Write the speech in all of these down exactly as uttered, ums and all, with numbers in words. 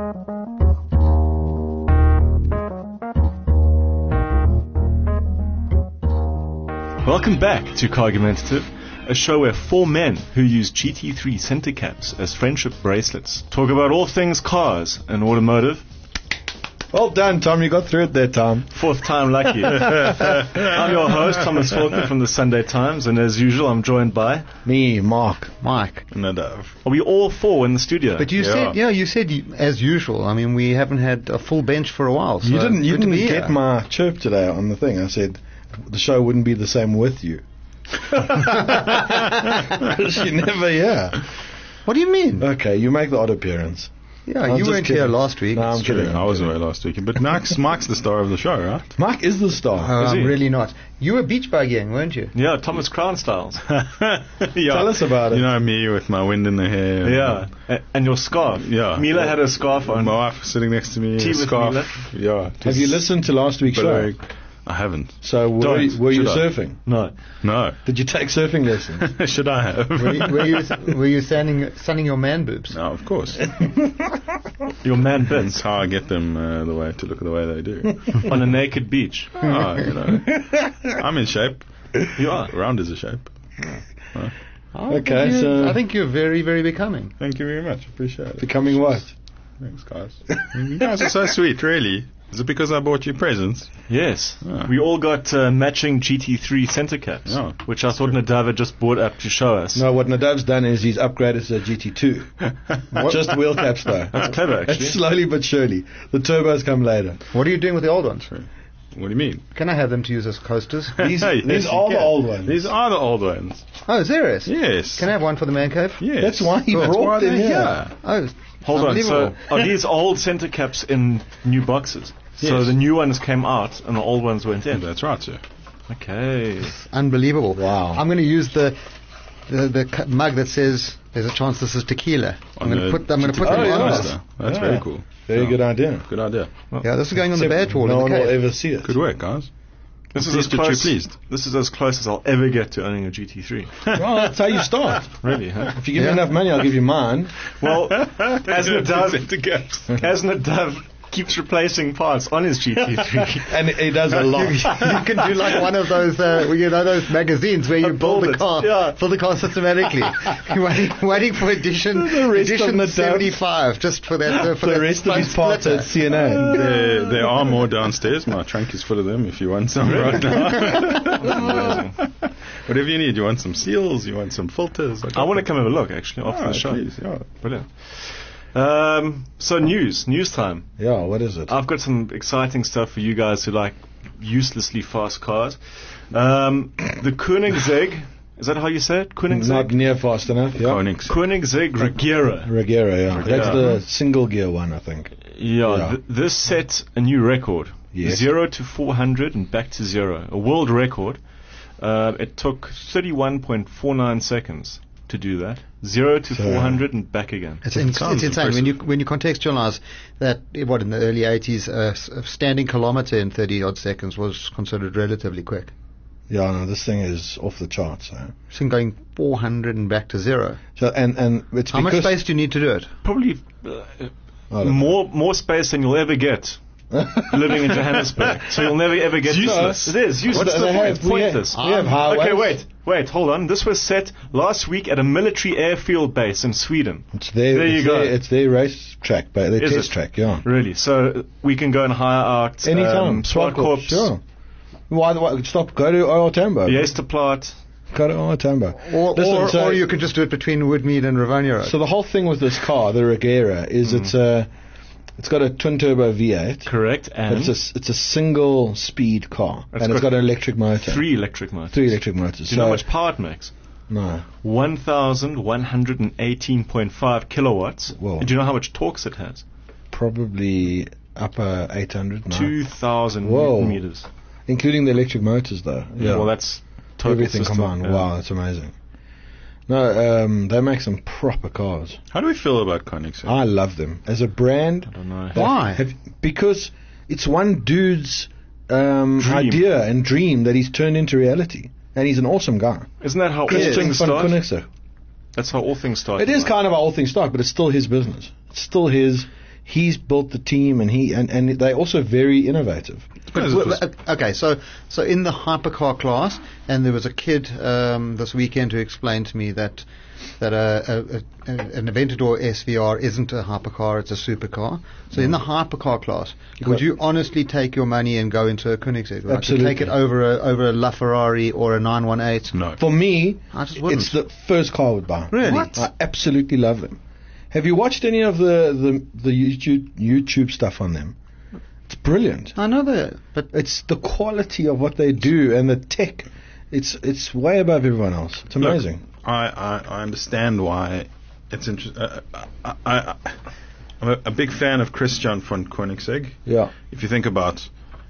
Welcome back to Cargumentative, a show where four men who use G T three center caps as friendship bracelets talk about all things cars and automotive. Well done, Tom. You got through it there, Tom. Fourth time lucky. I'm your host, Thomas Faulkner from the Sunday Times, and as usual, I'm joined by Me, Mark. Mike. Nadav. Are we all four in the studio? But you Yeah. said, yeah, you said you, as usual. I mean, we haven't had a full bench for a while. So You didn't. You good to didn't be get here. my chirp today on the thing. I said the show wouldn't be the same with you. You're never here. What do you mean? Okay, you make the odd appearance. Yeah, I'm you just weren't kidding. here last week. No, I'm It's kidding. true. I was away last week, but Mike's, Mike's the star of the show, right? Mark is the star. Uh, Is he? I'm really not. You were beach buggying, weren't you? Yeah, Thomas Crown styles. yeah. Tell us about it. You know me with my wind in the hair. Yeah, A- and your scarf. Yeah. Mila had a scarf on. My wife sitting next to me. Tea a with scarf. Mila? Yeah. Have you listened to last week's show? Billowing. I haven't. So were, Don't. you, were you Should I? surfing? No. No. Did you take surfing lessons? Should I have? Were you, were you, were you sunning, sunning your man boobs? No, of course. Your man That's bits how I get them uh, the way to look the way they do. on a naked beach. Oh, you know. I'm in shape. You are. Round is a shape. I Okay, think you- so- I think you're very, very becoming. Thank you very much. Appreciate it. Becoming what? Thanks, guys. You guys are so sweet, really. Is it because I bought you presents? Yes. Ah. We all got uh, matching G T three center caps, Yeah. which I thought Nadav had just bought up to show us. No, what Nadav's done is he's upgraded to a G T two. Just wheel caps though. That's clever, actually. It's slowly but surely. The turbos come later. What are you doing with the old ones? What do you mean? Can I have them to use as coasters? These, Yes, these you are the can. old ones. These are the old ones. Oh, serious? Yes. Can I have one for the man cave? Yes. That's why he That's brought why them they're here. Oh, Hold on. So unbelievable. are these old center caps in new boxes? So Yes. the new ones came out and the old ones went in. That's right, sir. Okay. Unbelievable. Wow. I'm going to use the the, the cu- mug that says there's a chance this is tequila. I'm On going to the put I'm going to put Oh, them yeah. on Nice. this. That's Yeah. very cool. Very Yeah. good idea. Good idea. Yeah, this is going on the badge wall no in one the will cave. ever see it. Good work, guys. This is Pleased as that you're close. pleased. This is as close as I'll ever get to owning a G T three. Well, that's how you start. Really? Huh? If you give Yeah. me enough money, I'll give you mine. Well, as Nadav, Center caps. as Nadav keeps replacing parts on his G T three. And he does a lot. you can do like one of those, uh, you know, those magazines where you Build build it, the car, yeah. build the car systematically. You're waiting, waiting for edition, The rest of edition the tab. seventy-five, just for that. Uh, for the that rest of front his parts splitter. at C N A. There, there are more downstairs. My trunk is full of them if you want some right now. Whatever you need. You want some seals? You want some filters? I want to come have a look, actually, after Ah, the show. please, yeah. Brilliant. Um, so news, news time. Yeah, what is it? I've got some exciting stuff for you guys who like uselessly fast cars. Um, the Koenigsegg, is that how you say it? Not Koenigsegg? near fast enough. Yeah. Koenigs. Koenigsegg Regera. Regera, yeah. That's Yeah. the single gear one, I think. Yeah, Yeah. Th- this set a new record. Yes. Zero to four hundred and back to zero. A world record. Uh, it took thirty-one point four nine seconds to do that. Zero to So- four hundred and back again. It's, in, Sounds it's insane when you impressive. when you contextualize that. eh, What in the early eighties, uh, s- a standing kilometer in thirty odd seconds was considered relatively quick. Yeah, no, this thing is off the charts. Eh? So going four hundred and back to zero. So and and it's How much because space do you need to do it? Probably uh, I don't know. more more space than you'll ever get living in Johannesburg. So you'll never ever get useless. It is useless. What It's do the they point. have? It's We pointless. have- we have highways. Okay, wait, wait, hold on. This was set last week at a military airfield base in Sweden. It's their, There you it's go. Their, it's their race track, but their Is test it? track, yeah. Really. So we can go and hire out Anytime. um, SWAT Corps, Sure. Why, why, stop, go to O R Tambo. Yesterplaat. Go to O R Tambo. Or, Listen, or, so- or you could just do it between Woodmead and Rivonia Road. So the whole thing with this car, the Regera, is Mm. it's a, it's got a twin turbo V eight. Correct. But And it's a, s- it's a single speed car, It's and it's got got an electric motor. three electric motors. Three electric motors. Do you know so, how much power it makes? No. one thousand one hundred eighteen point five kilowatts. Whoa. And do you know how much torques it has? Probably upper eight hundred. No. two thousand Whoa. newton meters. Including the electric motors, though. Yeah. Well, that's total everything system, combined. yeah. Wow, that's amazing. No, um, they make some proper cars. How do we feel about Koenigsegg? I love them as a brand. I don't know. they Why? have- because it's one dude's um, Dream. idea and dream that he's turned into reality, and he's an awesome guy. Isn't that how all Christian things van start? Koenigsegg. That's how all things start. It in is life. kind of how all things start, but it's still his business. It's still his. he's built the team, and he and, and they're also very innovative. Well, well, okay, so so in the hypercar class, and there was a kid um, this weekend who explained to me that that a, a, a, an Aventador S V R isn't a hypercar; it's a supercar. So in the hypercar class, would you honestly take your money and go into a Koenigsegg? Like Absolutely. Take it over a over a LaFerrari or a nine one eight? No. For me, I just wouldn't. it's the first car I would buy. Really? What? I absolutely love them. Have you watched any of the, the, the YouTube, YouTube stuff on them? It's brilliant. I know that, but It's the quality of what they do and the tech. It's it's way above everyone else. It's amazing. Look, I, I, I understand why it's interesting. Uh, I, I, I'm a, a big fan of Christian von Koenigsegg. Yeah. If you think about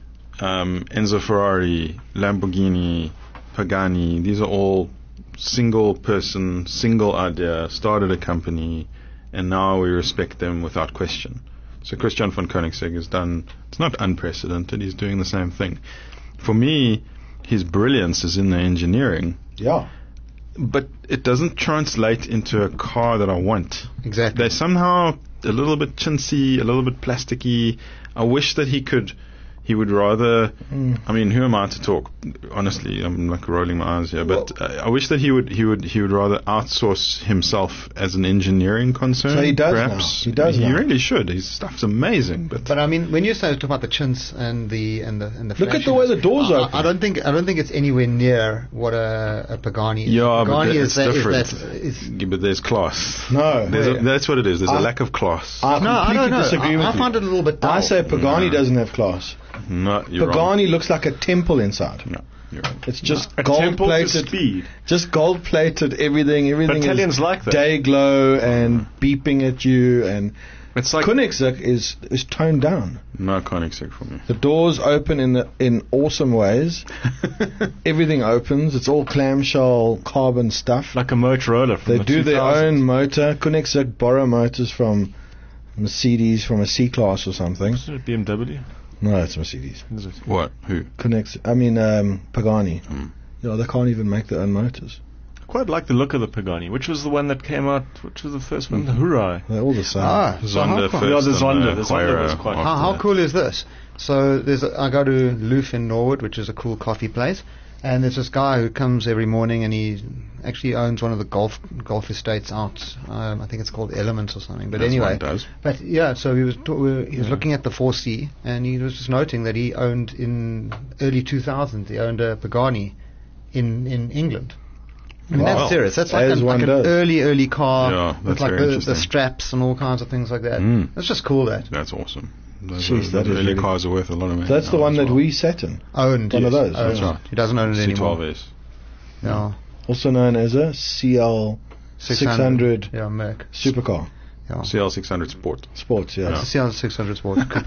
um, Enzo Ferrari, Lamborghini, Pagani, these are all single person, single idea, started a company, and now we respect them without question. So Christian von Koenigsegg has done, it's not unprecedented, he's doing the same thing. For me, his brilliance is in the engineering, Yeah. but it doesn't translate into a car that I want. exactly. They're somehow a little bit chintzy, a little bit plasticky. I wish that he could, he would rather, Mm. I mean, who am I to talk? Honestly, I'm like rolling my eyes here, but uh, I wish that he would, he would, he would rather outsource himself as an engineering concern. So he does perhaps. now. He does He now. really should. His stuff's amazing, but But I mean, when you say talk about the chintz and the and the and the Look at the way the doors I, open. I don't think I don't think it's anywhere near what a, a Pagani is. yeah, but Pagani that- is it's that, is different. that is Yeah, but there's class. No. There's a, that's what it is. There's a I- lack of class. I no, I completely don't know. disagree I, with I you. find it a little bit dull. I say Pagani No. doesn't have class. no, you're Pagani wrong. looks like a temple inside. No, you're wrong. It's just A gold temple to plated, speed. just gold plated. Everything, everything But Italians is like that. day glow and beeping at you. And It's like Koenigsegg is is toned down. No Koenigsegg for me. The doors open in the, in awesome ways. Everything opens. It's all clamshell carbon stuff. like a Motorola. From They the do their two thousands. own motor. Koenigsegg borrow motors from Mercedes, from a C-Class or something. Is it B M W? No, it's Mercedes. Is it? What? Who? Koenigsegg. I mean, um, Pagani. Mm. Yeah, they can't even make their own motors. I quite like the look of the Pagani. Which was the one that came out? Which was the first one? The Hurai. They're all the same. Ah, so how, Zonda cool. first. Yeah, the and, Zonda. uh, The Zonda was Huayra quite- after how, how that. cool is this? So there's a, I go to Loof in Norwood, which is a cool coffee place, and there's this guy who comes every morning, and he actually owns one of the golf golf estates out. Um, I think it's called Elements or something. But That's anyway, what it does. but yeah. So he was ta- we- he was looking at the four C, and he was just noting that he owned in early two thousands. He owned a Pagani in in England. I mean, Wow. that's serious. That's like, As an, one like an does. early, early car Yeah, with that's like very the, the interesting. straps and all kinds of things like that. Mm. That's just cool. That That's awesome. Those, Jeez, are, that those is early really- cars are worth a lot of money. That's the now one as that well. we sat in. owned. One of yes, those, owned. that's right. He doesn't own it C anymore. twelve S. Yeah. Also known as a C L six hundred Yeah, Merc. supercar. Yeah. C L six hundred Sport. Sports, yeah. It's a C L six hundred Sport Coupe.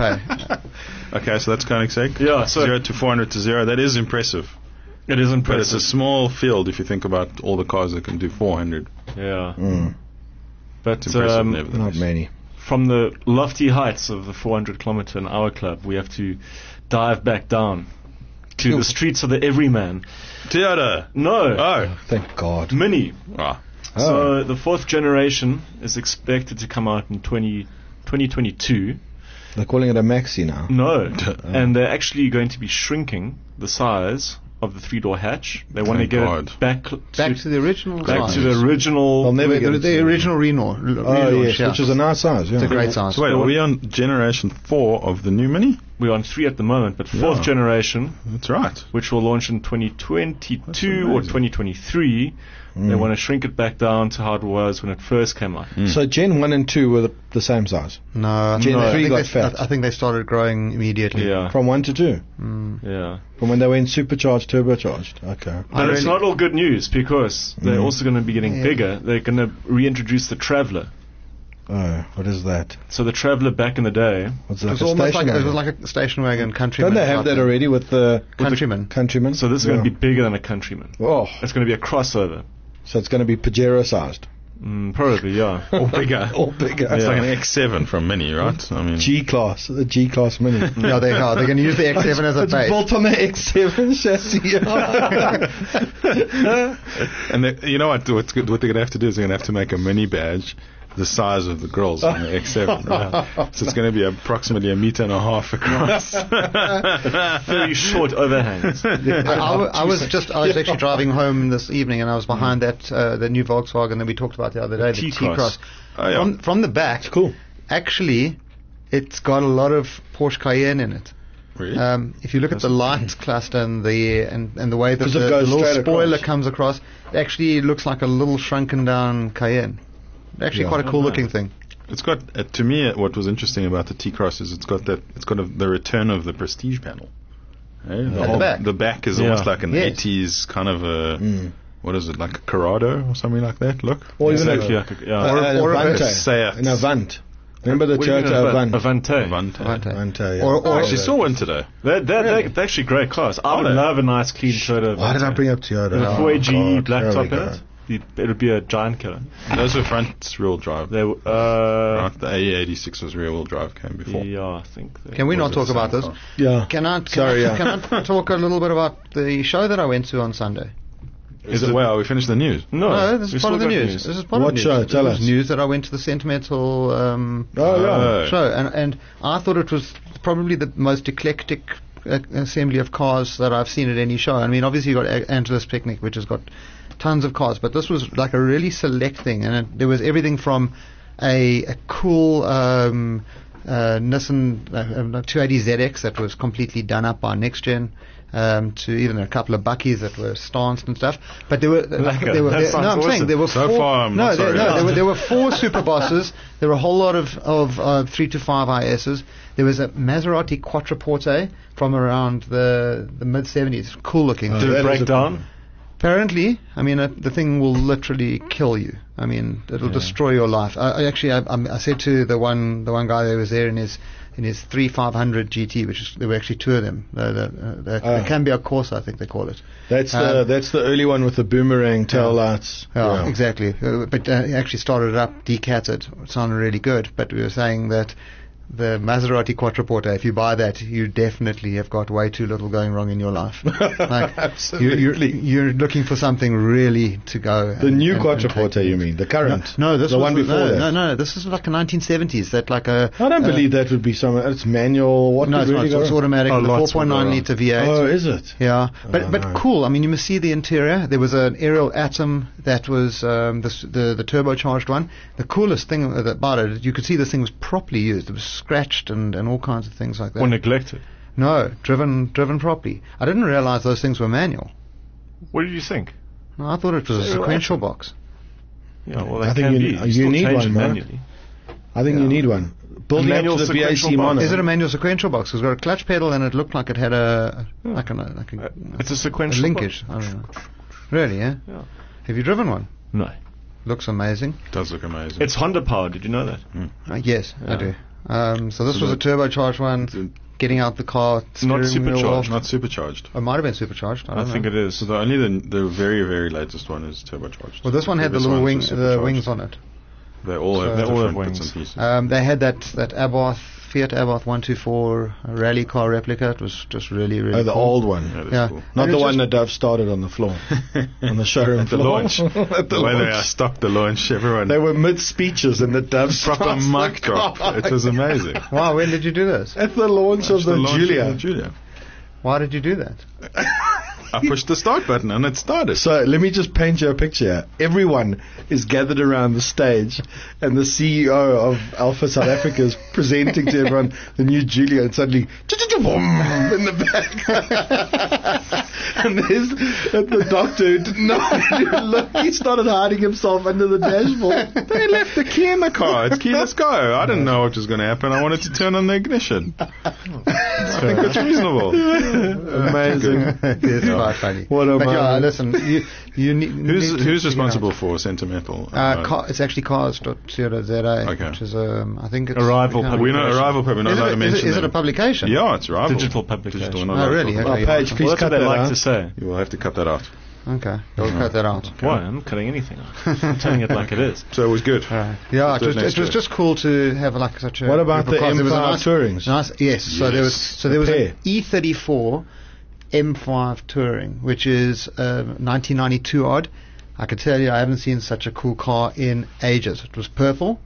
Okay, so that's Koenigsegg. Yeah, so- zero to four hundred to zero. That is impressive. It is But it's impressive. a small field if you think about all the cars that can do four hundred. Yeah. Mm, But It's impressive, um, nevertheless. not many. from the lofty heights of the four hundred kilometer an hour club, we have to dive back down to Ooh. the streets of the everyman. Toyota. No, Oh. Thank God. Mini. Ah. So the fourth generation is expected to come out in twenty, twenty twenty-two. They're calling it a Maxi now. No, and they're actually going to be shrinking the size of the three-door hatch. They want to Thank get God. it back to, Back to the original back size. to the original. They'll never the, get the, it the to- original Reno. Oh, yes, which is a nice size. Yeah. It's a great size. So wait, are we on generation four of the new Mini? We're on three at the moment, but fourth Yeah. generation, That's right. which will launch in twenty twenty-two That's or amazing. twenty twenty-three. They Mm. want to shrink it back down to how it was when it first came out. So Gen one and two were the, the same size. No, I Gen think- I three think got they, fat. I, I think they started growing immediately. Yeah, From one to two. Mm. yeah. From when they went supercharged, turbocharged. Okay. But I it's really- not all good news because they're Mm. also going to be getting Yeah. bigger. They're going to reintroduce the Traveller. Oh, what is that? So the Traveller back in the day, What's It that? was a almost like station it was wagon? like a station wagon countryman. Don't they have type that thing. already with the Countryman. Countryman? so this is going to be bigger than a Countryman. Oh, It's going to be a crossover. so it's going to be Pajero sized. Mm, probably, yeah. Or bigger. All bigger. It's Yeah. like an X seven from Mini, right? I mean, G class, the G class Mini. Yeah, they are. They're going to use the X seven as a it's base. built on the X seven chassis. and they, you know what? What's good, what they're going to have to do is they're going to have to make a Mini badge the size of the grills on the X seven. Right? So it's going to be approximately a meter and a half across. Very short overhangs. I, I, I was just I was actually driving home this evening, and I was behind that uh, the new Volkswagen that we talked about the other day, the T-Cross. T-Cross. Oh, yeah. From from the back, It's cool. actually, it's got a lot of Porsche Cayenne in it. Really? Um, if you look at the lights cluster and the and, and the way that 'Cause the, it the goes little straight spoiler across. comes across, it actually looks like a little shrunken down Cayenne. Actually, Yeah. quite a cool Oh, looking nice. thing. It's got, uh, to me, uh, what was interesting about the T-Cross is it's got that, it's got a, the return of the Prestige panel. Eh? The, At the whole- back. the back is Yeah. almost like an Yes. eighties kind of a, Mm. what is it, like a Corrado or something like that? Look. Or even Exactly a, like a- yeah. or, Or- or a Avante. Seat. An Avant. Remember the What do you mean Toyota Avant- Avant? Avante. Avante. Avante. Avante, yeah. Or- Oh, I or- actually saw one today. They're, they're, Really? they're, they're actually great cars. I Are would they? love a nice clean Toyota. Why did I bring up Toyota? With a Oh, four A G E God, black there top we in go. it? The- It would be a giant killer. Those were front rear drive. They, w- uh, Right, the A E eighty-six was rear wheel drive, came before. yeah, I think. They, Can we Was not it talk the about same this? car? Yeah. Can I, can, Sorry, I, yeah. can I talk a little bit about the show that I went to on Sunday? Is it, well, we finished the news. No, No, this we is part of still the got news. This is part What of the show? news. Tell This is us. news that I went to the Sentimental um, Oh, yeah. Oh. show, and and I thought it was probably the most eclectic uh, assembly of cars that I've seen at any show. I mean, obviously you've got A- Angeles Picnic, which has got tons of cars, but this was like a really select thing, and it, there was everything from a, a cool um, uh, Nissan uh, two eighty Z X that was completely done up by Next Gen. Um, to even a couple of Buckies that were stanced and stuff, but there were like, Lekker. there were That there, sounds no, I'm saying awesome. there were So four, far, I'm no, not there, sorry. no, there were there were four super bosses. There were a whole lot of of uh, three to five I S's. There was a Maserati Quattroporte from around the the mid seventies, cool looking. Oh, Did that it is break a- down? Apparently, I mean, uh, the thing will literally kill you. I mean, it'll destroy your life. I, I actually, I, I, I said to the one, the one guy that was there in his, in his three five hundred G T, which is, there were actually two of them. The, the, uh, the, Ah. the Cambia Corsa, I think they call it. That's the Uh, that's the early one with the boomerang tail lights. Yeah, Yeah. exactly. Uh, but uh, he actually started it up, decatted. It sounded really good. But we were saying that the Maserati Quattroporte, if you buy that, you definitely have got way too little going wrong in your life. Like, Absolutely. You're, you're, you're looking for something really to go. The and- new and- and take Quattroporte, it. you mean? The current? No, no, this the was one the- before no, that. No, no, this is like a nineteen seventies. That like a. I don't uh, believe that would be something. It's manual. What No, would it's not. really It's, go it's wrong? automatic. Oh, with a lots four point will go nine wrong. litre V eight. Oh, is it? Yeah, but Oh, but no. cool. I mean, you must see the interior. There was an aerial Atom that was um, the, s- the the turbocharged one. The coolest thing about it, you could see this thing was properly used. It was scratched and, and all kinds of things like that. Or neglected? No, driven driven properly. I didn't realize those things were manual. What did you think? No, I thought it was a Aerial sequential Atom. box. Yeah, well, I they think can you- be. you You still need change one, it Mark. manually. I think you Yeah. need one. Building up manual to the B A C sequential mono. box. Is it a manual sequential box? It's got a clutch pedal and it looked like it had a, a Yeah. like a like a, Uh, it's a a sequential linkage. I don't know. Really? Yeah. Yeah. Have you driven one? No. Looks amazing. Does look amazing. It's Honda powered. Did you know that? Uh, yes, I Yeah. do. Um, so this So was a the- turbocharged one. the- Getting out the car, Not steering wheel supercharged, off. not supercharged. It might have been supercharged. I, I, don't think know. it is. So the only the the very very latest one is turbocharged. Well, this one had the Previous little wing, ones were the supercharged. wings on it. They all have So- They all have different bits wings. and pieces. Um, they had that that Abarth Fiat Abarth one twenty-four rally car replica. It was just really really. Oh, the cool. old one. Yeah, that's Yeah. cool. Not And the it's one just- that Dove started on the floor, on the showroom At the floor. launch. At the way they are stopped the launch, everyone They were mid speeches and the Dove proper starts the mic drop. car. It was amazing. Wow, when did you do this? At the launch of The the, launch of Julia. the Julia. Why did you do that? I pushed the start button and it started. So let me just paint you a picture. Everyone is gathered around the stage, and the C E O of Alpha South Africa is presenting to everyone the new Julia, and suddenly, boom, in the back. And there's and the doctor who didn't know where to look. He started hiding himself under the dashboard. They left the key in the car. It's keyless go. I didn't know what was going to happen. I wanted to turn on the ignition. I think it's reasonable. Amazing. It's quite funny. What a but yeah, moment. listen, you, you need. Who's need to who's figure responsible out. for Sentimental? Uh, car, it's actually cars dot co dot z a, Okay. which is um, I think it's Arrival become- we know Arrival Pub. We're not Is, allowed it, to is, mention it, is it a them. publication? Yeah, it's Arrival. Digital publication. Digital, we're not Oh, allowed to really? talk Okay. about Oh, it. Paige, please Well, that's cut what they that like out. to say. You will have to cut that out. Okay, we'll cut that out. Why? I'm cutting anything out. I'm telling it like it is. So it was good. Right. Yeah, Let's it do was, it next it was year. just cool to have like such a. What about group of the cars. There was a M five nice, Tourings? Nice, yes. So there was Yes. so there was pair. an E thirty-four M five Touring, which is uh, nineteen ninety-two odd. I could tell you, I haven't seen such a cool car in ages. It was purple.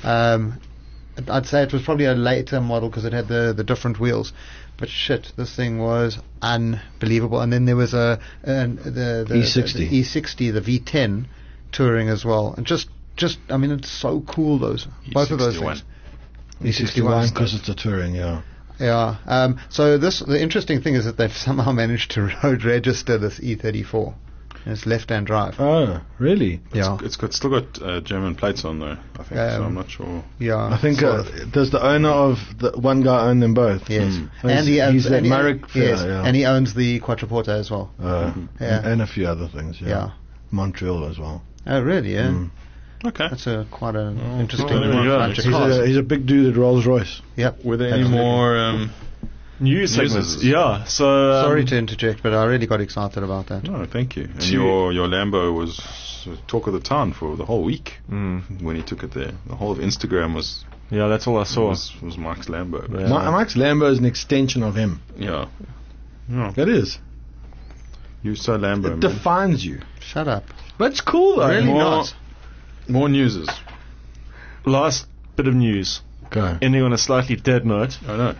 Um, I'd say it was probably a later model because it had the, the different wheels. But shit, this thing was unbelievable. And then there was a, a the, the E sixty. the E sixty, the V ten touring as well. And just, just I mean, it's so cool, those. Both of those things. E sixty-one because it's a touring, yeah. Yeah. Um, so this, the interesting thing is that they've somehow managed to road register this E thirty-four. And it's left-hand drive. Oh, really? Yeah. It's got still got uh, German plates on there, I think. so Um, I'm not sure. Yeah. I think sort uh, of. does the owner of the one guy own them both? Yes. Mm. And he owns he's that and he, Marek yes, fella, yeah. and he owns the Quattroporte as well. Uh, Yeah. and, and a few other things, yeah. Yeah. Montreal as well. Oh, really? Yeah. Mm. Okay. That's a quite an Oh, interesting well, there you go. bunch of He's cars. a, he's a big dude at Rolls Royce. Yep. Were there any Absolutely. more um, News News segments. is- Yeah. So um, Sorry to interject, but I really got excited about that. No, thank you. And To- your your Lambo was uh, talk of the town for the whole week Mm, when he took it there. The whole of Instagram was yeah, that's all I saw. was, was Mark's Lambo. Yeah. Ma- Max Lambo is an extension of him. Yeah. That is. You so Lambo. It man. defines you. Shut up. But it's cool though. Really more, not. More newses. Last bit of news, Go. ending on a slightly dead note. I know.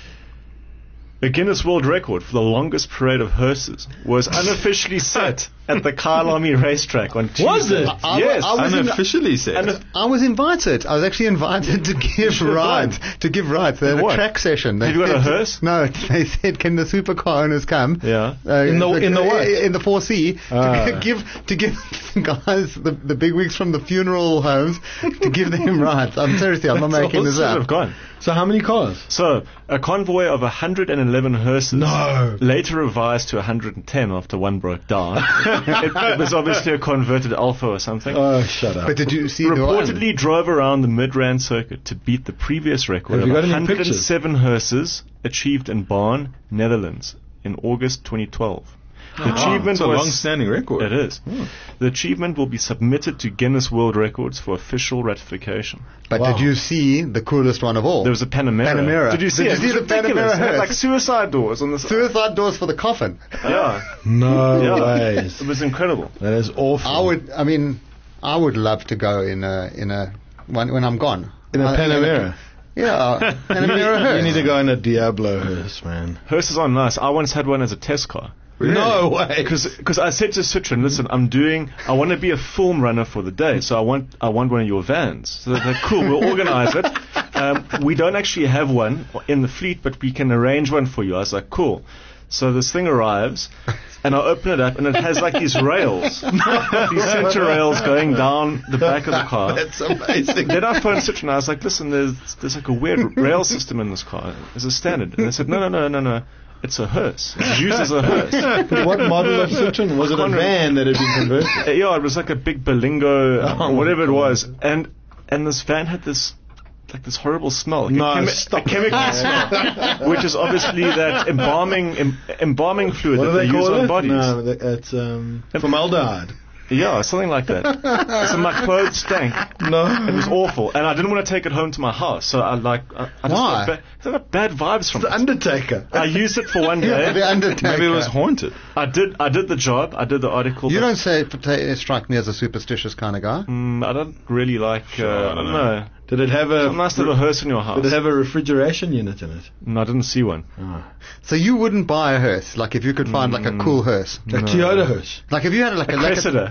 A Guinness World Record for the longest parade of hearses was unofficially set at the Kyalami racetrack on Tuesday. Was it? I- Yes. I was in- Unofficially said. And I was invited. I was actually invited to give should have rides. gone. To give rides. They had a What? track session. They Have you got a said- hearse? No. They said, "Can the supercar owners come?" Yeah. Uh, In the- in the what? In the four C Ah. to give to give the guys the the big wigs from the funeral homes to give them rides. I'm seriously. I'm not That's making all this should up. have gone. So how many cars? So, a convoy of one hundred eleven hearses, No. later revised to one hundred ten after one broke down. it, it was obviously a converted Alpha or something. Oh, shut up. But did you see the one? Reportedly drove around the Midrand circuit to beat the previous record Have of you got any one hundred seven pictures? hearses achieved in Barn, Netherlands in August twenty twelve. The achievement It's a was long-standing record. It is. The achievement will be submitted to Guinness World Records for official ratification. But Wow. did you see the coolest one of all? There was a Panamera. Panamera. Did you see Did it? you see It was the ridiculous. Panamera It had hearse? like suicide doors on the side. Suicide doors for the coffin. Yeah. No Yeah. ways. It was incredible. That is awful. I would. I mean, I would love to go in a in a when when I'm gone. In a Uh, Panamera. Yeah, You Panamera need, hearse. you need to go in a Diablo hearse, man. Hearses are nice. I once had one as a test car. No way. Because I said to Citroen, listen, I'm doing, I want to be a film runner for the day, so I want I want one of your vans. So they're like, cool, we'll organize it. Um, we don't actually have one in the fleet, but we can arrange one for you. I was like, cool. So this thing arrives, and I open it up, and it has like these rails, these center rails going down the back of the car. That's amazing. Then I phoned Citroen, and I was like, listen, there's there's like a weird rail system in this car. Is it standard? And they said, no, no, no, no, no. It's a hearse. It's used as a hearse. But what model of Citroen? Was it a Conrad. van that had been converted? Uh, yeah, it was like a big Berlingo, uh, Oh, whatever it my was, and and this van had this like this horrible smell, like No, a, chemi- stop a chemical it. smell, which is obviously that embalming em- embalming fluid What that do they, they use call on it? bodies. No, th- it's um, formaldehyde. Yeah, something like that. So my clothes stank. No. It was awful, and I didn't want to take it home to my house. So I like, I, I just Why? got ba- I got bad vibes from The it. Undertaker. I used it for one Yeah, the day. Undertaker. Maybe it was haunted. I did, I did the job. I did the article. You but, don't say pota- strike me as a superstitious kind of guy. Mm, I don't really like. Sure, uh, I don't know. no, Did it have a? it's nice to have a hearse in your house. Did it have a refrigeration unit in it? No, I didn't see one. So you wouldn't buy a hearse, like if you could find like a cool hearse. A Toyota hearse. Like if you had like a, A like Cressida.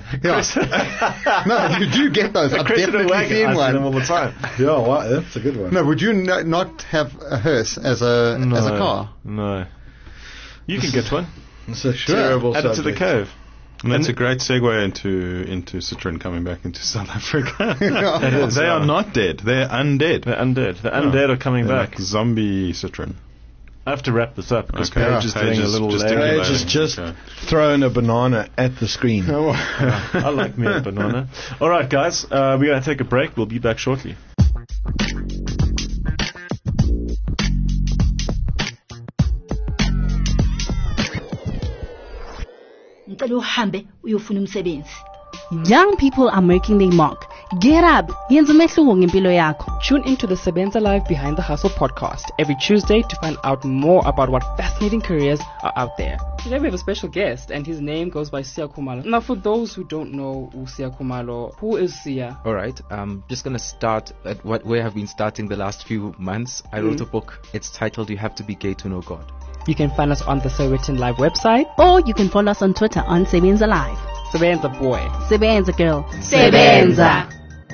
Yeah. No, you do get those. I've Cressida definitely wagon. seen I see them all one. the time. Yeah, wow, that's a good one. No, would you no, not have a hearse as a No, as a car? No. You can get one. It's a terrible Add it to the subject. cove. And that's And- a great segue into into Citroen coming back into South Africa. It is, they yeah. are not dead. They're undead. They're undead. The undead are coming They're back. like zombie Citroen. I have to wrap this up because Okay. Paige Yeah, is Paige doing a is little just leg. doing Paige is just Okay. throwing a banana at the screen. I like me a banana. All right, guys, uh, we're going to take a break. We'll be back shortly. ngicela uhambe uyofuna umsebenzi. Young people are making their mark Get up, yenza umehluko ngempilo yakho. Tune into the Sebenza Live Behind the Hustle podcast every Tuesday to find out more about what fascinating careers are out there. Today we have a special guest, and his name goes by Siya Khumalo. Now, for those who don't know who Siya Khumalo, who is Siya? All right, I'm just going to start at what we have been starting the last few months. I wrote Mm. a book. It's titled You Have to Be Gay to Know God. You can find us on the Sowetan Live website. Or you can follow us on Twitter on Sebenza Live. Sebenza boy. Sebenza girl. Sebenza.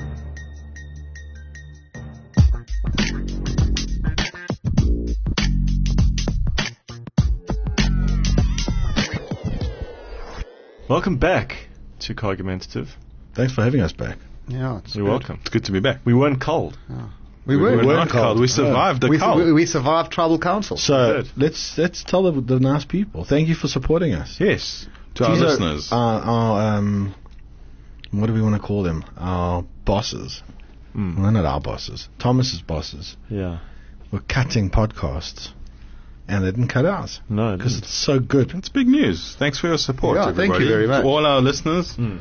Welcome back to Cargumentative. Thanks for having us back. Yeah, it's You're good. welcome. It's good to be back. We weren't cold. We were. We're weren't not cold. cold. We survived the we, cold. we, we survived tribal council. So Good. let's let's tell the, the nice people. Thank you for supporting us. Yes, to our These are listeners. Our, our um, what do we want to call them? Our bosses. Mm. Well, not our bosses. Thomas's bosses. Yeah. We're cutting podcasts, and they didn't cut ours No, it because didn't. it's so good. It's big news. Thanks for your support, Yeah, thank you everybody. very much. To all our listeners. Mm.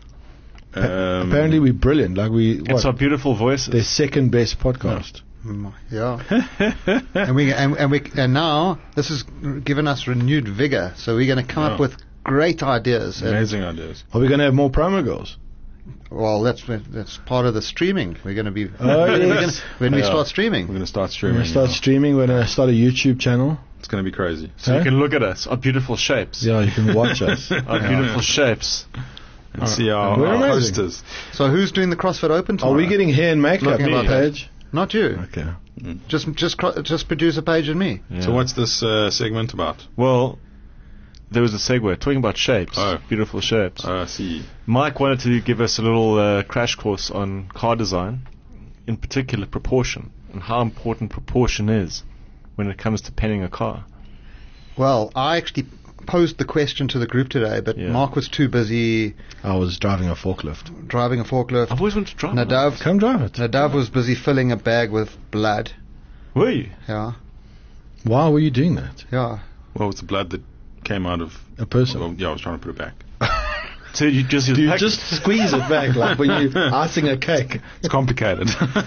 Pa- Um, Apparently, we're brilliant. Like we, It's what, our beautiful voices. their second best podcast. Mm, yeah. and we and, and we and now this has given us renewed vigor. So we're going to come up Yeah. with great ideas. And, Amazing ideas. Are we going to have more promo girls? well, that's that's part of the streaming. We're going to be Oh, we're yes. gonna, when we Yeah. start We're streaming. going to start We're streaming. going to start now. streaming. We're going to start a YouTube channel. It's going to be crazy. so you Huh? can look at us, our beautiful shapes. Yeah, you can watch us. Our beautiful shapes. And see our, We're our amazing. posters. So who's doing the CrossFit Open Are tomorrow? we getting hair and makeup Looking about that. page? Not you. Okay. Just just cro- just produce a page and me. Yeah. So what's this uh, segment about? Well, there was a segue talking about shapes, Oh. beautiful shapes. Uh, see. Mike wanted to give us a little uh, crash course on car design, in particular proportion, and how important proportion is when it comes to penning a car. Well, I actually posed the question to the group today, but Yeah. Mark was too busy I was driving a forklift. driving a forklift. I've always wanted to drive. one. Nadav, Come drive it. Nadav was busy filling a bag with blood. Were you? Yeah, Why were you doing that? yeah. What was the blood that came out of... A person. Well, yeah, I was trying to put it back. So you just Do you pack- just squeeze it back like when you're icing a cake? It's complicated.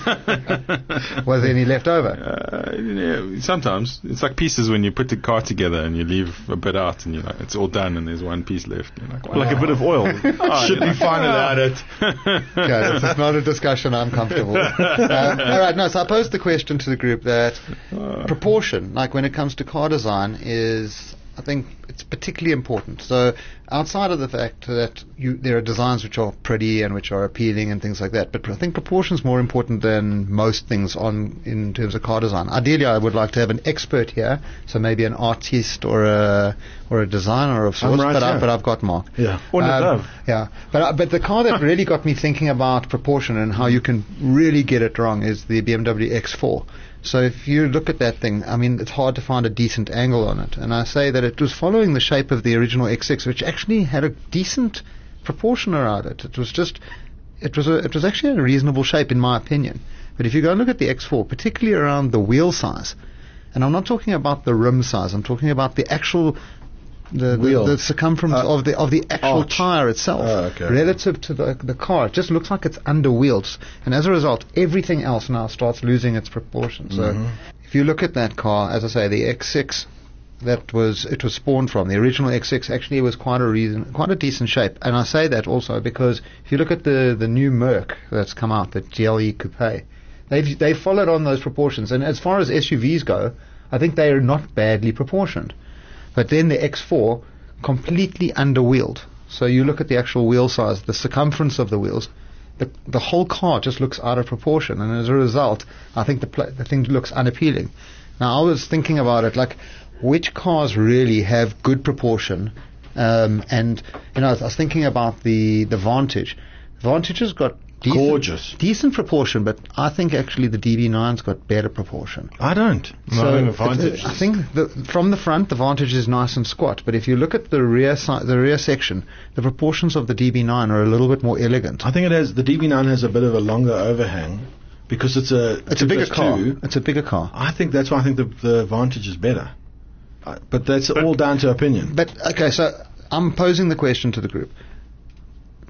Was there any left over? Uh, yeah, sometimes it's like pieces when you put the car together and you leave a bit out and you're like, it's all done and there's one piece left. You're like, like a bit of oil. oh, Should you're be fine without it. Okay, this is not a discussion I'm comfortable with. Um, all right, no, so I posed the question to the group that proportion, like when it comes to car design, is, I think, it's particularly important. So outside of the fact that you, there are designs which are pretty and which are appealing and things like that, but I think proportion is more important than most things on in terms of car design. Ideally, I would like to have an expert here, so maybe an artist or a or a designer of sorts. right but, I, here. but I've got Mark. Yeah. Or Nadav. Yeah, but uh, but the car that really got me thinking about proportion and how you can really get it wrong is the B M W X four. So if you look at that thing, I mean, it's hard to find a decent angle on it. And I say that it was following the shape of the original X six, which actually had a decent proportion around it. It was just, it was a, it was actually a reasonable shape in my opinion. But if you go and look at the X four, particularly around the wheel size, and I'm not talking about the rim size, I'm talking about the actual the, Wheel. the, the circumference Uh, of the of the actual arch. tire itself Oh, okay. relative to the the car. It just looks like it's under wheels, and as a result, everything else now starts losing its proportion. So, Mhm. if you look at that car, as I say, the X six, that was it was spawned from the original X six. Actually, was quite a reason, quite a decent shape. And I say that also because if you look at the the new Merc that's come out, the G L E Coupe, they've they followed on those proportions. And as far as S U Vs go, I think they are not badly proportioned. But then the X four, completely underwheeled. So you look at the actual wheel size, the circumference of the wheels, the the whole car just looks out of proportion, and as a result, I think the pla- the thing looks unappealing. Now I was thinking about it, like which cars really have good proportion, um, and you know I was thinking about the the Vantage. Vantage has got decent, Gorgeous. decent proportion, but I think actually the D B nine's got better proportion. I don't. No, the it- Vantage I is- think the, from the front, the Vantage is nice and squat, but if you look at the rear si- the rear section, the proportions of the D B nine are a little bit more elegant. I think it has the D B nine has a bit of a longer overhang because it's a It's a two bigger plus car. two. It's a bigger car. I think that's why I think the the Vantage is better. Uh, But that's all down to opinion. But okay, so I'm posing the question to the group: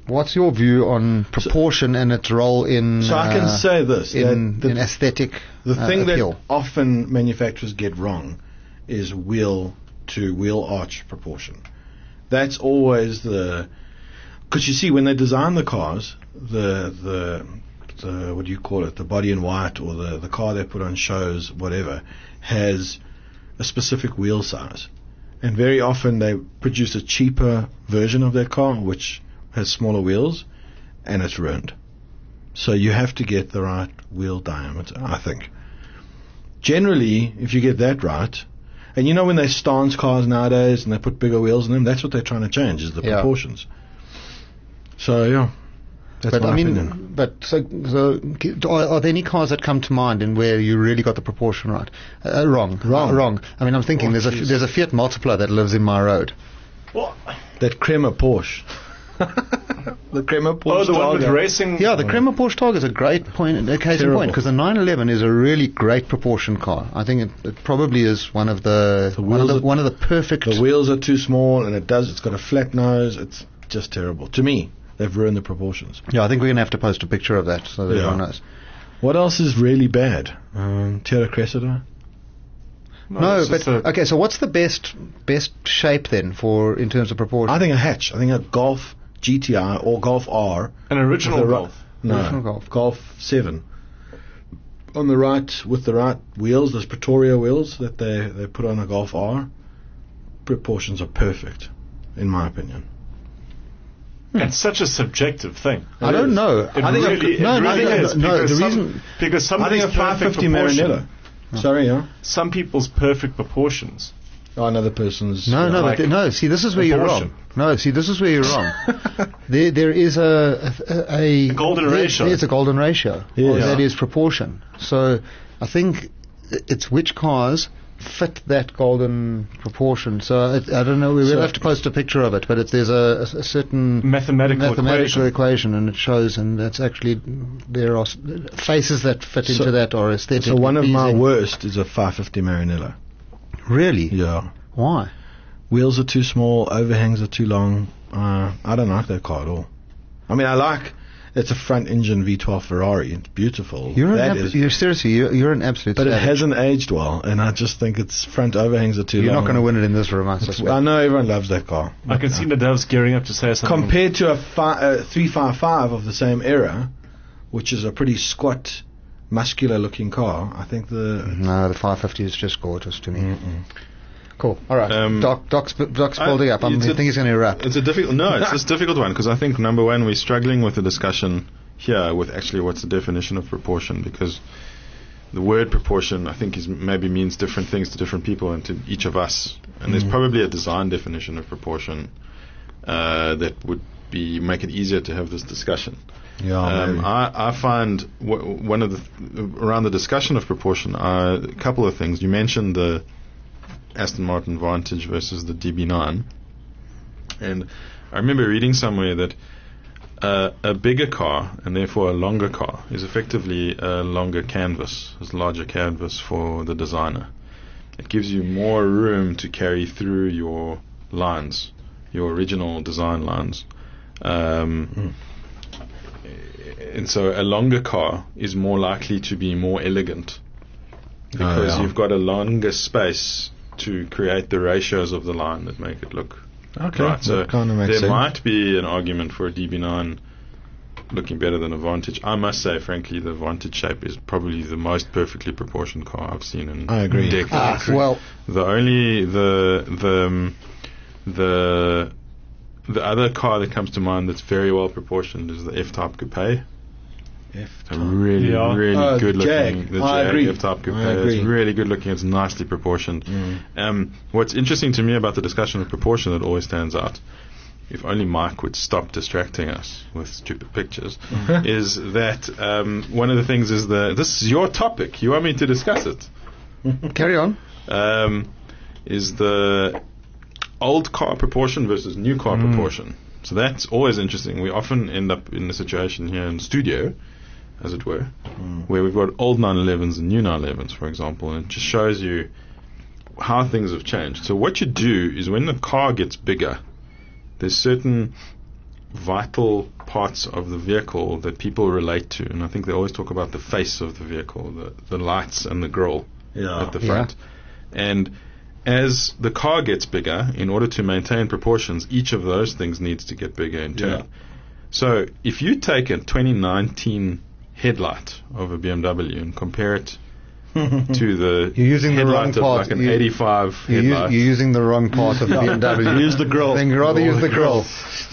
what's your view on proportion and its role in So I can uh, say this, in, that the- in aesthetic The uh, thing appeal? that often manufacturers get wrong is wheel to wheel arch proportion. That's always the... Because you see, when they design the cars, the the the what do you call it? The body in white, or the the car they put on shows, whatever, has a specific wheel size, and very often they produce a cheaper version of that car which has smaller wheels, and it's ruined. So you have to get the right wheel diameter, I think. Generally, if you get that right, and you know when they stance cars nowadays and they put bigger wheels in them, that's what they're trying to change, is the Yeah. proportions. So yeah, that's But my I mean, opinion. but so, so g- are, are there any cars that come to mind in where you really got the proportion right? Uh, wrong, Wrong. Uh, wrong. I mean, I'm thinking Oh, there's a jeez. there's a Fiat Multipla that lives in my road. That Crema Porsche. the Crema Porsche. Oh, the one with Targa. racing. Yeah, the Crema Porsche Targa is a great point, a case in Terrible. point, because the nine eleven is a really great proportion car. I think it, it probably is one of the, The one, of wheels the are- one of the perfect. The wheels are too small, and it does. It's got a flat nose. It's just terrible. To me, they've ruined the proportions. Yeah, I think we're going to have to post a picture of that so that Yeah. everyone knows. What else is really bad? Um, Terra Cressida. No, it's but just a- okay. So what's the best best shape then for in terms of proportion? I think a hatch. I think a Golf G T I or Golf R. an original with the ri- Golf. No, Original Golf. Golf seven. On the right, with the right wheels, those Pretoria wheels that they, they put on a Golf R, proportions are perfect, in my opinion. It's such a subjective thing. I don't know. It I think really, no, it no, really no, is. no, because the some, reason- because I think somebody's a five perfect fifty proportion, Maranello. Sorry, yeah. some people's perfect proportions. Oh, another person's. No, no, like but th- no. See, this is where you're proportion. wrong. No, see, this is where you're wrong. there, there is a a, a, A golden there- ratio. There's a golden ratio. Yeah. That is proportion. So, I think it's which cars fit that golden proportion. So it, I don't know. We will So- have to post a picture of it, but it, there's a, a, a certain Mathematical mathematical equation. equation, and it shows, and that's actually there are s- faces that fit So- into that or aesthetic. So one of my worst is a five fifty Maranello. Really? Yeah. Why? Wheels are too small, overhangs are too long. Uh, I don't like that car at all. I mean, I like it's a front engine V twelve Ferrari. It's beautiful. You're, an That ab- is- you're seriously, you're, you're an absolute. but it savage. hasn't aged well, and I just think its front overhangs are too You're long. not going to win it in this room, I It's- suspect. I know everyone loves that car. I can see Nadav's gearing up to say something. Compared to a fi- uh, three fifty-five of the same era, which is a pretty squat, muscular-looking car, I think the No, the five fifty is just gorgeous to me. Mm-mm. Cool. All right. Um, Doc, Doc's, Doc's I- building up. I'm, I it's think a- he's going to wrap. It's a difficult. No, it's just a difficult one because I think number one, we're struggling with the discussion here with actually what's the definition of proportion, because the word proportion I think is maybe means different things to different people and to each of us, and there's probably a design definition of proportion uh, that would be make it easier to have this discussion. yeah, Um, maybe. I, I find w- one of the th- around the discussion of proportion are a couple of things. You mentioned the Aston Martin Vantage versus the D B nine, and I remember reading somewhere that uh, a bigger car and therefore a longer car is effectively a longer canvas, is a larger canvas for the designer. It gives you more room to carry through your lines, your original design lines. Um, and so a longer car is more likely to be more elegant because yeah. you've got a longer space to create the ratios of the line that make it look Okay, right. So that kinda makes there sense. might be an argument for a D B nine looking better than a Vantage. I must say, frankly, the Vantage shape is probably the most perfectly proportioned car I've seen in I agree. decades. Ah, well, The only the the um, the the other car that comes to mind that's very well proportioned is the F-Type Coupe. A really, Yeah. really Oh, good the Jag. looking. The I Jag agree. F-Type Coupe. I agree. It's really good looking. It's nicely proportioned. Mm. Um, what's interesting to me about the discussion of proportion that always stands out, if only Mike would stop distracting us with stupid pictures, is that um, one of the things is the this is your topic. You want me to discuss it? carry on. Um, is the old car proportion versus new car Mm. proportion. So that's always interesting. We often end up in a situation here in the studio, as it were, Mm. where we've got old nine elevens and new nine elevens, for example, and it just shows you how things have changed. So what you do is when the car gets bigger, there's certain vital parts of the vehicle that people relate to, and I think they always talk about the face of the vehicle, the, the lights and the grille Yeah. at the front. And as the car gets bigger, in order to maintain proportions, each of those things needs to get bigger in turn. Yeah. So if you take a twenty nineteen headlight of a B M W and compare it to the You're using the wrong headlight of part. like an You- eighty-five You're, headlight, us- you're using the wrong part of the B M W. Use the grill. Then you rather use the grill.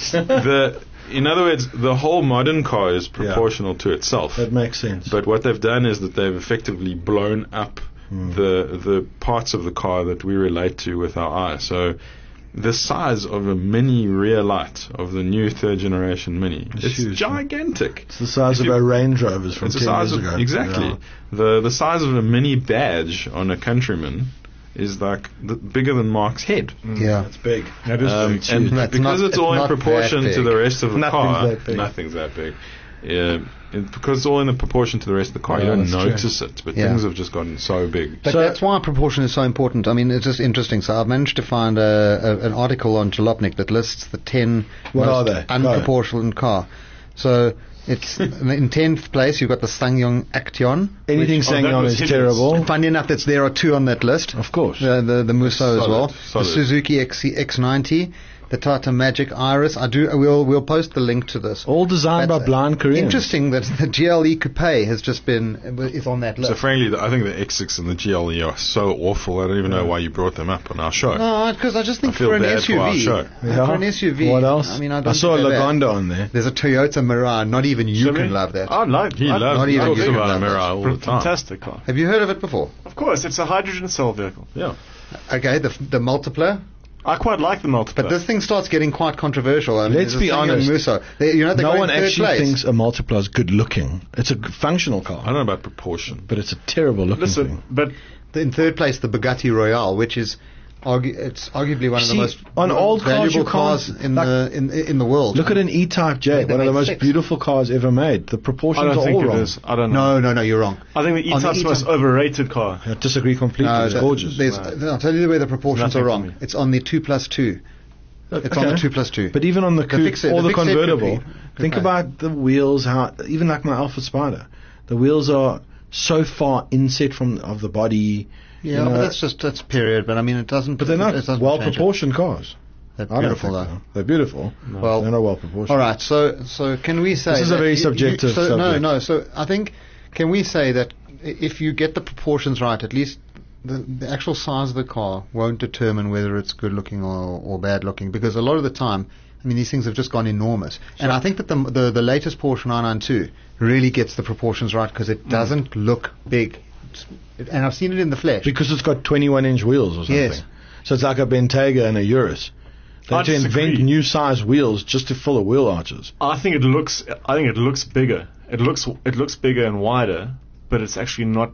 the in other words, the whole modern car is proportional to itself. That makes sense. But what they've done is that they've effectively blown up the the parts of the car that we relate to with our eye. So the size of a mini rear light of the new third generation Mini, It's it's, huge. gigantic. It's the size If of you- our Range Rovers from It's the ten size years of ago. exactly Yeah. the the size of a mini badge on a Countryman is like the, bigger than Mark's head. Yeah. It's big. That is Um, big. It's and huge. That's because not- it's all it's in not proportion that to the big. rest of the Nothing's car, that big. nothing's that big. Yeah, and because it's all in the proportion to the rest of the car, Yeah, you don't that's true. notice it. But Yeah. things have just gotten so big. But So- that's why proportion is so important. I mean, it's just interesting. So I've managed to find a, a, an article on Jalopnik that lists the ten What most are they? Go. unproportioned car. So it's in tenth place. You've got the SsangYong Action. Anything Which- oh, that SsangYong was is hideous. terrible. Funny enough, that's there are two on that list. Of course. The the, the Musso as Solid, well. solid. The Suzuki X, X90, the Tata Magic Iris. I do. We'll we'll post the link to this. All designed by That's blind Koreans. Interesting that the G L E Coupe has just been is on that list. So frankly, the, I think the X six and the G L E are so awful. I don't even know why you brought them up on our show. No, because I just think I feel for an bad S for U our V, show. Yeah. for an S U V. What else? I mean, I, don't saw a think they're bad. Lagonda on there. There's a Toyota Mirai. Not even you Shall can we? love that. I like He I, loves not he even talks you can about love a that. Mirai all the time. Fantastic car. Have you heard of it before? Of course, it's a hydrogen cell vehicle. Yeah. Okay, the the multipler. I quite like the multiple. But this thing starts getting quite controversial. I mean, Let's there's a be thing in honest. Musso. They, you know, they No go one in third actually place. thinks a Multipla is good looking. It's a g- functional I car, don't know about proportion. but it's a terrible looking Listen, thing. but In third place, the Bugatti Royale, which is argu- it's arguably one of See, the most on old cars valuable you cars can't- in like- the in in the world. Look at an E-Type J, They one of the made most six. beautiful cars ever made. The I proportions don't are think all it wrong. is. I don't know. No, no, no, you're wrong. I think the On the E-Type's the most E-Type- overrated car. I disagree completely. No, it's that- gorgeous. there's- I'll tell you where the proportions Nothing are for wrong. me. It's on the two plus two. It's on the two plus two. But even on the, The coupe fixed- or the the, fixed convertible, could be- could think be. about the wheels. How even like my Alfa Spider, the wheels are so far inset from of the body. Yeah, you know, but that's just that's period. But I mean, it doesn't. but they're not it doesn't well change it. proportioned cars. They're I don't beautiful think though. so. They're beautiful. Well, they're not well proportioned. all right. So so can we say This is a that very you- you- subjective so, No, subject. no. So I think can we say that i- if you get the proportions right, at least the, the actual size of the car won't determine whether it's good looking or, or bad looking, because a lot of the time, I mean, these things have just gone enormous. And I think that the the, the latest Porsche nine ninety-two really gets the proportions right because it doesn't look big. It's- And I've seen it in the flesh. Because it's got twenty-one inch wheels or something. Yes. So it's like a Bentayga and a Urus. They I had to invent disagree. new size wheels just to fill the wheel arches. I think it looks. I think it looks bigger. It looks. It looks bigger and wider, but it's actually not.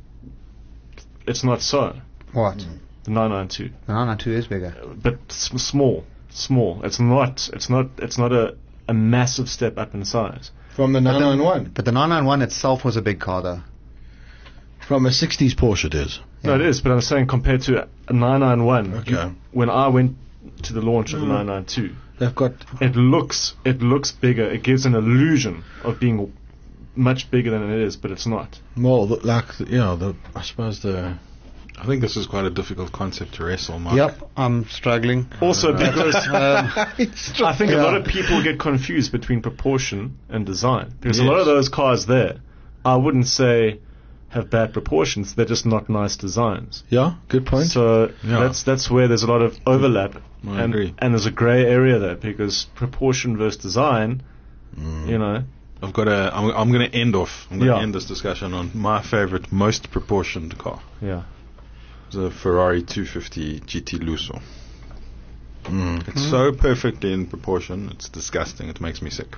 It's not so. What? The nine ninety-two, The nine ninety-two is bigger. but s- small, small. It's not. It's not. It's not a, a massive step up in size. From the nine ninety-one. But the nine ninety-one itself was a big car, though. From a sixties Porsche it is. No, it is. But I'm saying compared to a nine ninety-one, Okay. you- when I went to the launch of the nine ninety-two, They've got it looks. It looks bigger. It gives an illusion of being much bigger than it is, but it's not. more th- like, the, you know, the, I suppose the... I think this is quite a difficult concept to wrestle, Mark. Yep, I'm struggling. Also, because Um, I think a Yeah. lot of people get confused between proportion and design. Because a lot Yes. of those cars there, I wouldn't say have bad proportions. They're just not nice designs. Yeah, good point. So Yeah. that's that's where there's a lot of overlap. I and, agree. and there's a grey area there because proportion versus design, Mm. you know, I've got a. I'm, I'm going to end off. I'm going to Yeah. end this discussion on my favorite, most proportioned car. yeah. The Ferrari two fifty G T Lusso. Mm. It's so perfectly in proportion. It's disgusting. It makes me sick.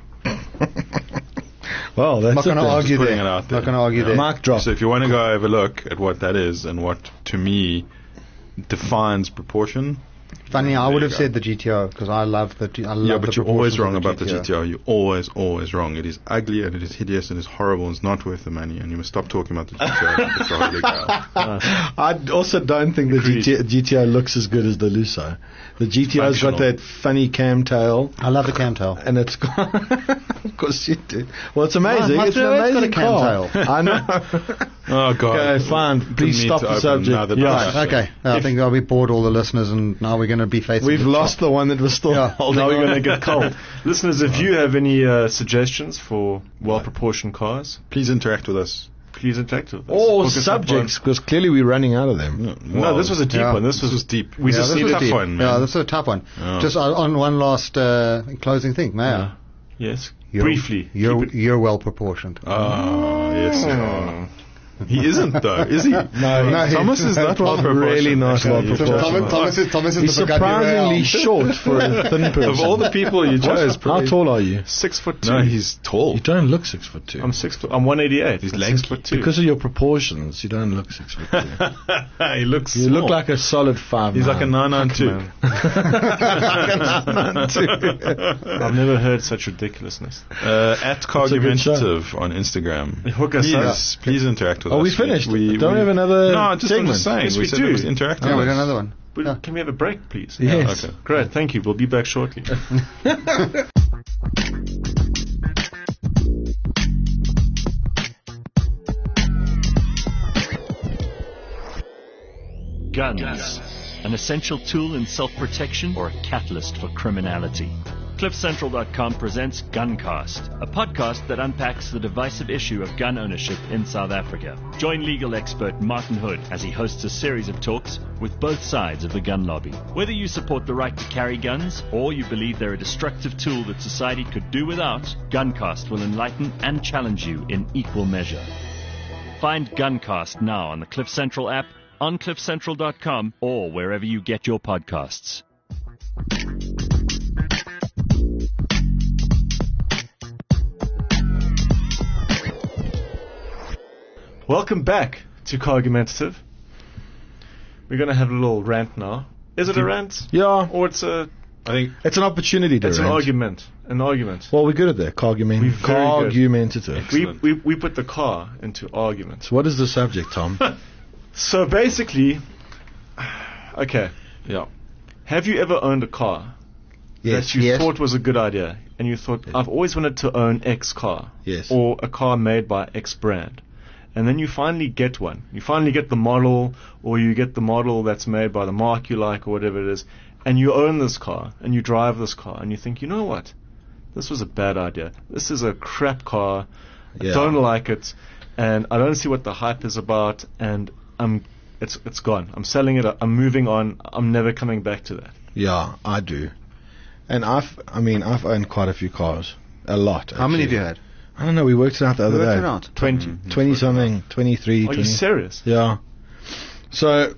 Well, that's not it going to then. argue putting there. it out there. Not going to argue Yeah. there. Mark drop. So if you want to go have a look at what that is and what to me defines proportion, Funny, I would There have you said the G T O because I love the. G- I love Yeah, the but you're always proportions wrong of about the G T O. You're always, always wrong. It is ugly and it is hideous and it is horrible and it's not worth the money. And you must stop talking about the G T O. It's a holy grail. I also don't think the G T, G T O looks as good as the Lusso. The G T O's got Functional. that funny cam tail, I love the camtail. and it's got. Of course you do. Well, it's amazing. My- my it's an Fluid's got a amazing cam car. tail. I know. Oh, God. Okay, fine. We Please need stop to the open subject. another Yeah. discussion. Okay, I think I'll be bored all the listeners, and now we're going to be facing. We've the lost the one that was still Yeah. holding Now we're on. going to get cold. Listeners, if you have any uh, suggestions for well-proportioned cars, Please interact with us. please interact with us. Or Book us up subjects, because clearly we're running out of them. on- No, this was a deep Yeah. one. This, This was, was deep. We Yeah, just this needed was tough deep. one, man. Yeah, this is a tough one. Yeah. Just on, on one last uh, closing thing, Mayor. Yeah. Yes. You're, Briefly. you're Keep it- you're well proportioned. Oh, yes. you are. He isn't, though, is he? No, No, Thomas is not well proportioned. really not well actually. proportioned. Thomas, Thomas is, Thomas is He's the Bugatti surprisingly Real. short for a thin person. Of all the people you chose, How probably- tall are you? Six foot two. No, he's tall. You don't look six foot two. I'm six foot. I'm one eighty-eight. He's That's lanky. Six foot two. Because of your proportions, you don't look six foot two. he looks You small. look like a solid five. He's like a nine nine two. Man. I've never heard such ridiculousness. Uh, at a good Cargumentative on Instagram. Hook us Please, up. please interact with Are us. we finished? Don't we have another No, just, I'm segment? just saying. Yes, we, we said do. it was interactive. Yeah, we got another one. But Yeah. Can we have a break, please? Yes. Okay. Great. Thank you. We'll be back shortly. Guns. An essential tool in self-protection or a catalyst for criminality. cliff central dot com presents Guncast, a podcast that unpacks the divisive issue of gun ownership in South Africa. Join legal expert Martin Hood as he hosts a series of talks with both sides of the gun lobby. Whether you support the right to carry guns or you believe they're a destructive tool that society could do without, Guncast will enlighten and challenge you in equal measure. Find Guncast now on the Cliff Central app, on cliff central dot com, or wherever you get your podcasts. Welcome back to Cargumentative. We're going to have a little rant now. Is it a rant? Yeah, Or it's a I think it's an opportunity to it's an rant. argument. An argument. Well, we're good at that. Cargument. We're very good. Cargumentative. We, Excellent. we we put the car into argument. So what is the subject, Tom? So basically, okay. yeah. Have you ever owned a car Yes. that you Yes. thought was a good idea, and you thought, I've always wanted to own X car, Yes. or a car made by X brand, and then you finally get one. You finally get the model, or you get the model that's made by the mark you like, or whatever it is, and you own this car, and you drive this car, and you think, you know what? This was a bad idea. This is a crap car. Yeah. I don't like it, and I don't see what the hype is about, and I'm it's it's gone. I'm selling it. I'm moving on. I'm never coming back to that. Yeah, I do. And I've, I mean, I've owned quite a few cars. A lot. How many have actually. you had? I don't know. We worked it out the other Worked day. it out. Twenty. twenty something, twenty-three, Are twenty. you serious? Yeah. So,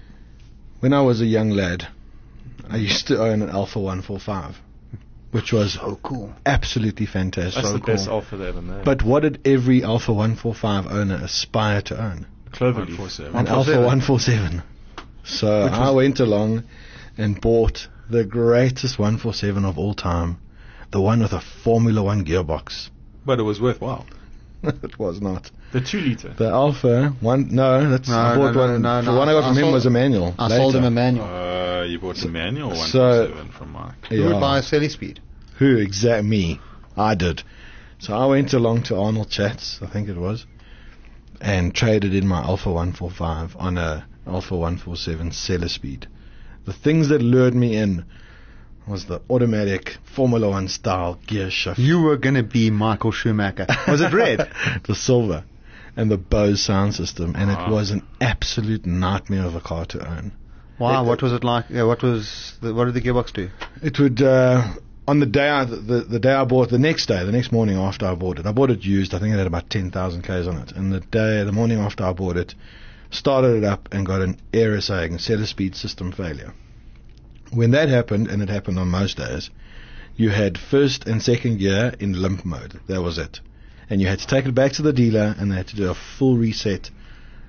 when I was a young lad, I used to own an Alpha one forty-five, which was Oh, cool. absolutely fantastic. That's So the best cool. Alpha they ever made. But what did every Alpha one forty-five owner aspire to own? Cloverleaf. An Alpha one forty-seven. So I went along and bought the greatest one forty-seven of all time, the one with a Formula One gearbox. But it was worthwhile. It was not. The two liter. The Alpha one, no, that's No, I bought no, no, one. no, the no, one I got I from him sold- was a manual. I sold him later. a manual. Uh, you bought the manual one So- forty-seven from Mark. Who would Yeah. buy a Sally Speed? Who exact me? I did. So I went along to Arnold Chats, I think it was, and traded in my Alpha one forty-five on a Alpha one forty-seven seller speed. The things that lured me in was the automatic Formula One style gear shift. You were going to be Michael Schumacher. Was it red? The silver. And the Bose sound system. And Ah. it was an absolute nightmare of a car to own. Wow, It- what was it like? Yeah, what was the, what did the gearbox do? It would, uh, on the day I, the, the day I bought, the next day, the next morning after I bought it, I bought it used, I think it had about ten thousand k's on it. And the day, the morning after I bought it, started it up and got an error saying seller speed system failure. When that happened, and it happened on most days, you had first and second gear in limp mode. That was it. And you had to take it back to the dealer, and they had to do a full reset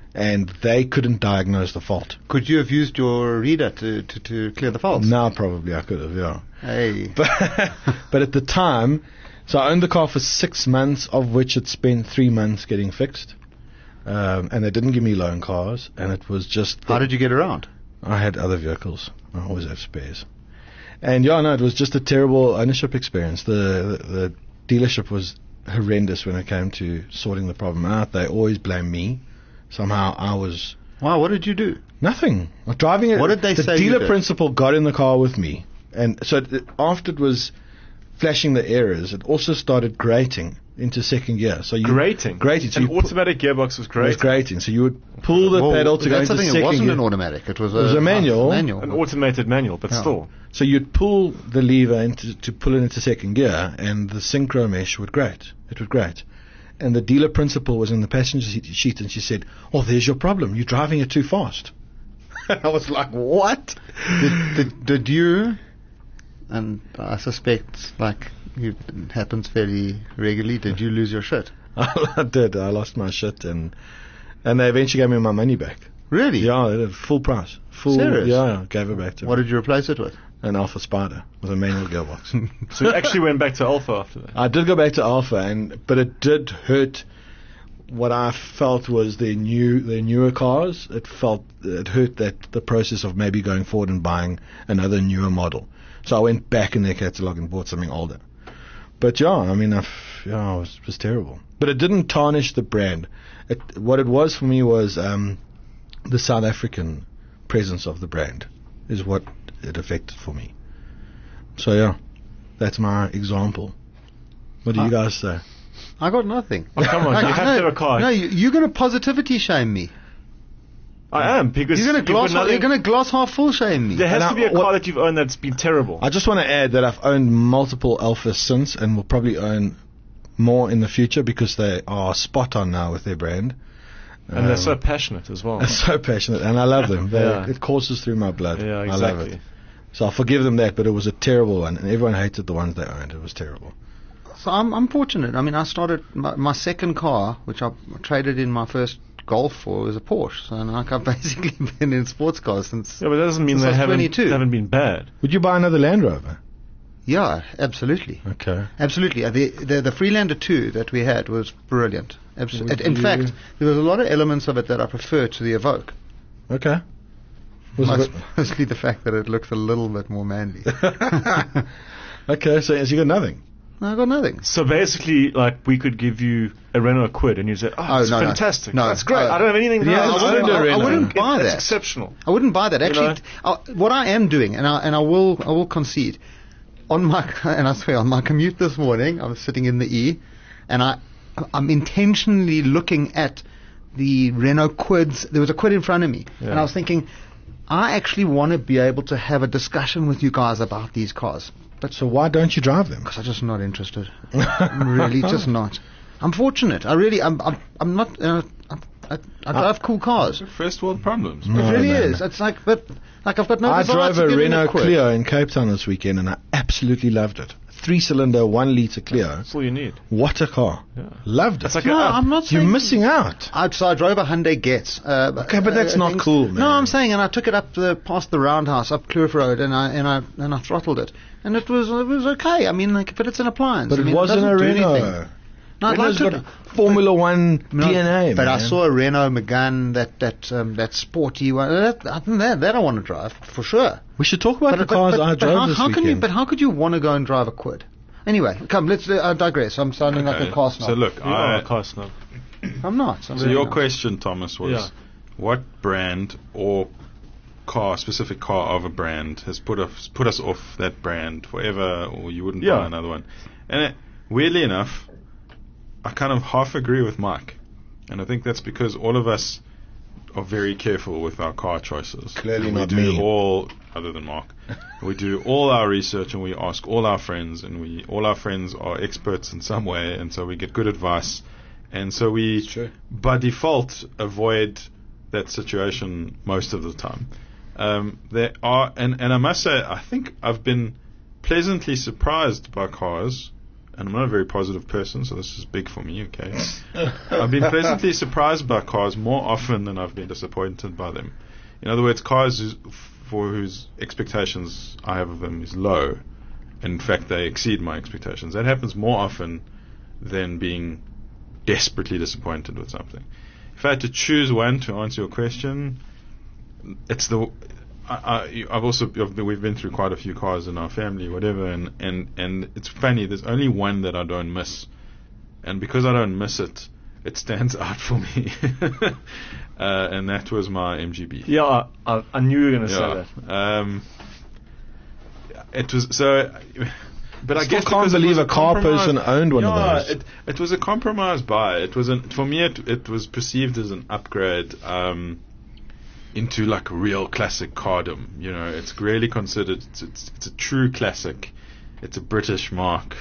and they couldn't diagnose the fault. Could you have used your reader to, to, to clear the faults? Now probably I could have, yeah. Hey. But, but at the time, so I owned the car for six months, of which it spent three months getting fixed. Um, and they didn't give me loan cars, and it was just... How did you get around? I had other vehicles. I always have spares. And yeah, no, it was just a terrible ownership experience. The, the, the dealership was horrendous when it came to sorting the problem out. They always blamed me. Somehow I was... Wow, what did you do? Nothing. Driving it. What did they the say The you dealer did? principal got in the car with me. And so it, after it was flashing the errors, it also started grating into second gear. So you Grating? Grating. So An you pu- automatic gearbox was it was grating. grating. So you would pull the Well, pedal to go that's into the thing, second it wasn't gear. an automatic. It was a, It was a manual. manual. An automated manual, but Yeah. still. So you'd pull the lever into, to pull it into second gear, and the synchro mesh would grate. It would grate. And the dealer principal was in the passenger seat, sheet, and she said, "Oh, there's your problem. You're driving it too fast." I was like, "What?" did, did, did you, and I suspect like you, it happens fairly regularly, did you lose your shit? I did. I lost my shit, and and they eventually gave me my money back. Really? Yeah, they did full price. Full. Serious? Yeah, yeah, gave it back to What me. did you replace it with? An Alpha Spider with a manual gearbox. So you actually went back to Alpha after that. I did go back to Alpha, and but it did hurt. What I felt was their new, their newer cars. It felt it hurt that the process of maybe going forward and buying another newer model. So I went back in their catalog and bought something older. But yeah, I mean, I've, yeah, it was, it was terrible. But it didn't tarnish the brand. It, what it was for me was um, the South African presence of the brand is what it affected for me. So yeah, that's my example. What do you guys say? I got nothing. Oh, come on, you have to have a car. No, you, you're going to positivity shame me. I am, because You're going to you've got glass, nothing- you're going to glass half full shame me. There has And to be I- a what- car that you've owned that's been terrible. I just want to add that I've owned multiple Alphas since, and will probably own more in the future because they are spot on now with their brand. and they're Um, so passionate as well. They're so passionate, and I love them. They, Yeah. It courses through my blood. Yeah, I love exactly. it. So I forgive them that, but it was a terrible one, and everyone hated the ones they owned. It was terrible. So I'm, I'm fortunate. I mean, I started my, my second car, which I traded in my first Golf for, was a Porsche. So like I've basically been in sports cars since. Yeah, but that doesn't mean since I they was haven't, twenty-two. they haven't been bad. Would you buy another Land Rover? Yeah, absolutely. Okay. Absolutely. Uh, The, the the Freelander two that we had was brilliant. Abs- Would in you- fact, there was a lot of elements of it that I prefer to the Evoque. Okay. Was Most- it- Mostly the fact that it looks a little bit more manly. Okay, so has you got nothing? No, I got nothing. So basically, like, we could give you a Renault Quid, and you'd say, oh, Oh, it's no, no. fantastic. No, That's great. uh, I don't have anything Yeah, else. I wouldn't do a I, I Renault. wouldn't buy It's that. exceptional. I wouldn't buy that. Actually, know? uh, what I am doing, and I and I will I will concede, on my and I swear on my commute this morning, I was sitting in the E, and I I'm intentionally looking at the Renault Quids. There was a Quid in front of me, Yeah. and I was thinking, I actually want to be able to have a discussion with you guys about these cars, but So why don't you drive them? because I'm just not interested. I'm really just not. I'm fortunate. I really I'm I'm, I'm not. Uh, I, I drive cool cars. First world problems. No, It really no, is. no. It's like, but like I've got no I desire drove to a get in Renault Quid. Clio in Cape Town this weekend, and I absolutely loved it. Three-cylinder, one-litre Clio. That's all you need. What a car! Yeah. Loved it. It's like No, a, I'm not You're saying missing out. I, so I drove a Hyundai Getz. Uh, Okay, but that's uh, not things- cool, man. No, I'm saying, and I took it up the past the roundhouse up Kloof Road, and I and I and I throttled it, and it was it was okay. I mean, like, but it's an appliance. But I it mean, wasn't doesn't a do Renault. anything. No, I'd like Renault's to- got Formula One No, D N A, but I man. saw a Renault Megane, that that um, that sporty one. That, I think that that I want to drive for sure. We should talk about But, the but, cars but, I but drove how, this how weekend. can you? But how could you want to go and drive a Quid? Anyway, come. Let's uh, I digress. I'm sounding like a Okay. car snob. So look, you are I, a car snob. I'm not. I'm so really your not. question, Thomas, was Yeah. what brand or car, specific car of a brand, has put us put us off that brand forever, or you wouldn't Yeah. buy another one? And it, weirdly enough, I kind of half agree with Mike, and I think that's because all of us are very careful with our car choices. Clearly And we not do me. all, other than Mark, we do all our research and we ask all our friends, and we all our friends are experts in some way, and so we get good advice, and so we true. by default avoid that situation most of the time. Um, there are, and, and I must say, I think I've been pleasantly surprised by cars and I'm not a very positive person, so this is big for me, okay? I've been pleasantly surprised by cars more often than I've been disappointed by them. In other words, cars whose- for whose expectations I have of them is low, and in fact they exceed my expectations. That happens more often than being desperately disappointed with something. If I had to choose one to answer your question, it's the I, I, I've also I've been, we've been through quite a few cars in our family, whatever, and, and, and it's funny. There's only one that I don't miss, and because I don't miss it, it stands out for me, uh, and that was my M G B. Yeah, I, I, I knew you were going to Yeah. say that. Um, it was so. But I Still guess can't because it believe was a car compromise- person owned one of yeah, those. It, it was a compromise buy. It was an, for me. It, it was perceived as an upgrade um, into like real classic cardom. You know, it's really considered. It's, it's, it's a true classic. It's a British mark.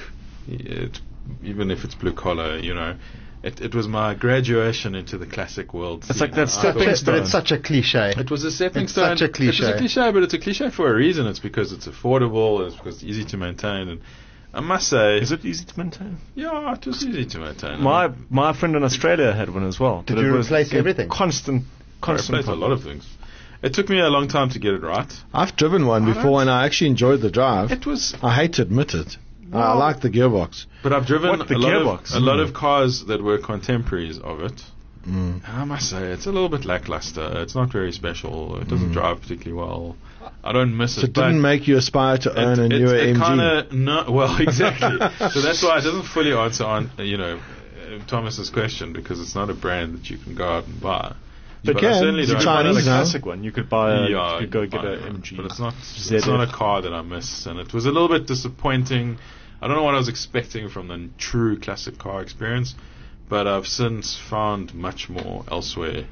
It, even if it's blue collar, you know. It, it was my graduation into the classic world. It's scene. like that I stepping thought- But it's such a cliche. it was a stepping It's stone. such a cliche. It's a cliche, but it's a cliche for a reason. It's because it's affordable. It's because it's easy to maintain. And I must say, Is it easy to maintain? yeah, it was easy to maintain. My my friend in Australia had one as well. Did but it you was replace a everything? Constant, I constant. replaced a lot of things. It took me a long time to get it right. I've driven one I before, don't- and I actually enjoyed the drive. It was, I hate to admit it. I, I Well- like the gearbox. but I've driven What, the a lot gearbox? of a lot Mm. of cars that were contemporaries of it. Mm. And I must say, it's a little bit lackluster. It's not very special. It doesn't Mm. drive particularly well. I don't miss So it. it didn't but make you aspire to own a it, newer it, it M G. kinda, no, well, exactly. So that's why it doesn't fully answer on, uh, you know, uh, Thomas's question, because it's not a brand that you can go out and buy. But I can. certainly It's don't. You could buy Chinese the now. classic one. You could buy. A, Yeah, you could go get fine, an yeah. M G. But it's not. Z F. It's not a car that I miss, and it was a little bit disappointing. I don't know what I was expecting from the n- true classic car experience, but I've since found much more elsewhere.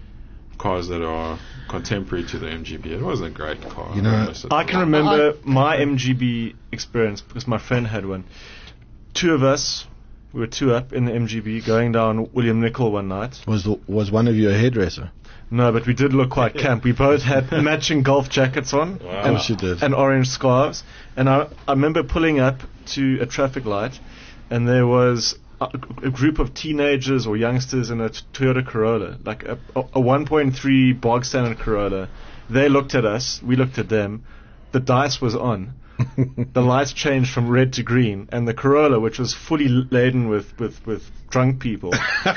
Cars that are contemporary to the M G B. It wasn't a great car. You know, don't miss it. I can remember my M G B experience because my friend had one. Two of us, we were two up in the M G B going down William Nicol one night. Was the, was one of you a hairdresser? No, but we did look quite camp. We both had matching golf jackets on Wow. Of course you did. and orange scarves. And I, I remember pulling up to a traffic light, and there was a, a group of teenagers or youngsters in a t- Toyota Corolla, like a, a, a one point three bog standard Corolla. They looked at us, we looked at them. The dice was on. The lights changed from red to green, and the Corolla, which was fully laden with, with, with drunk people,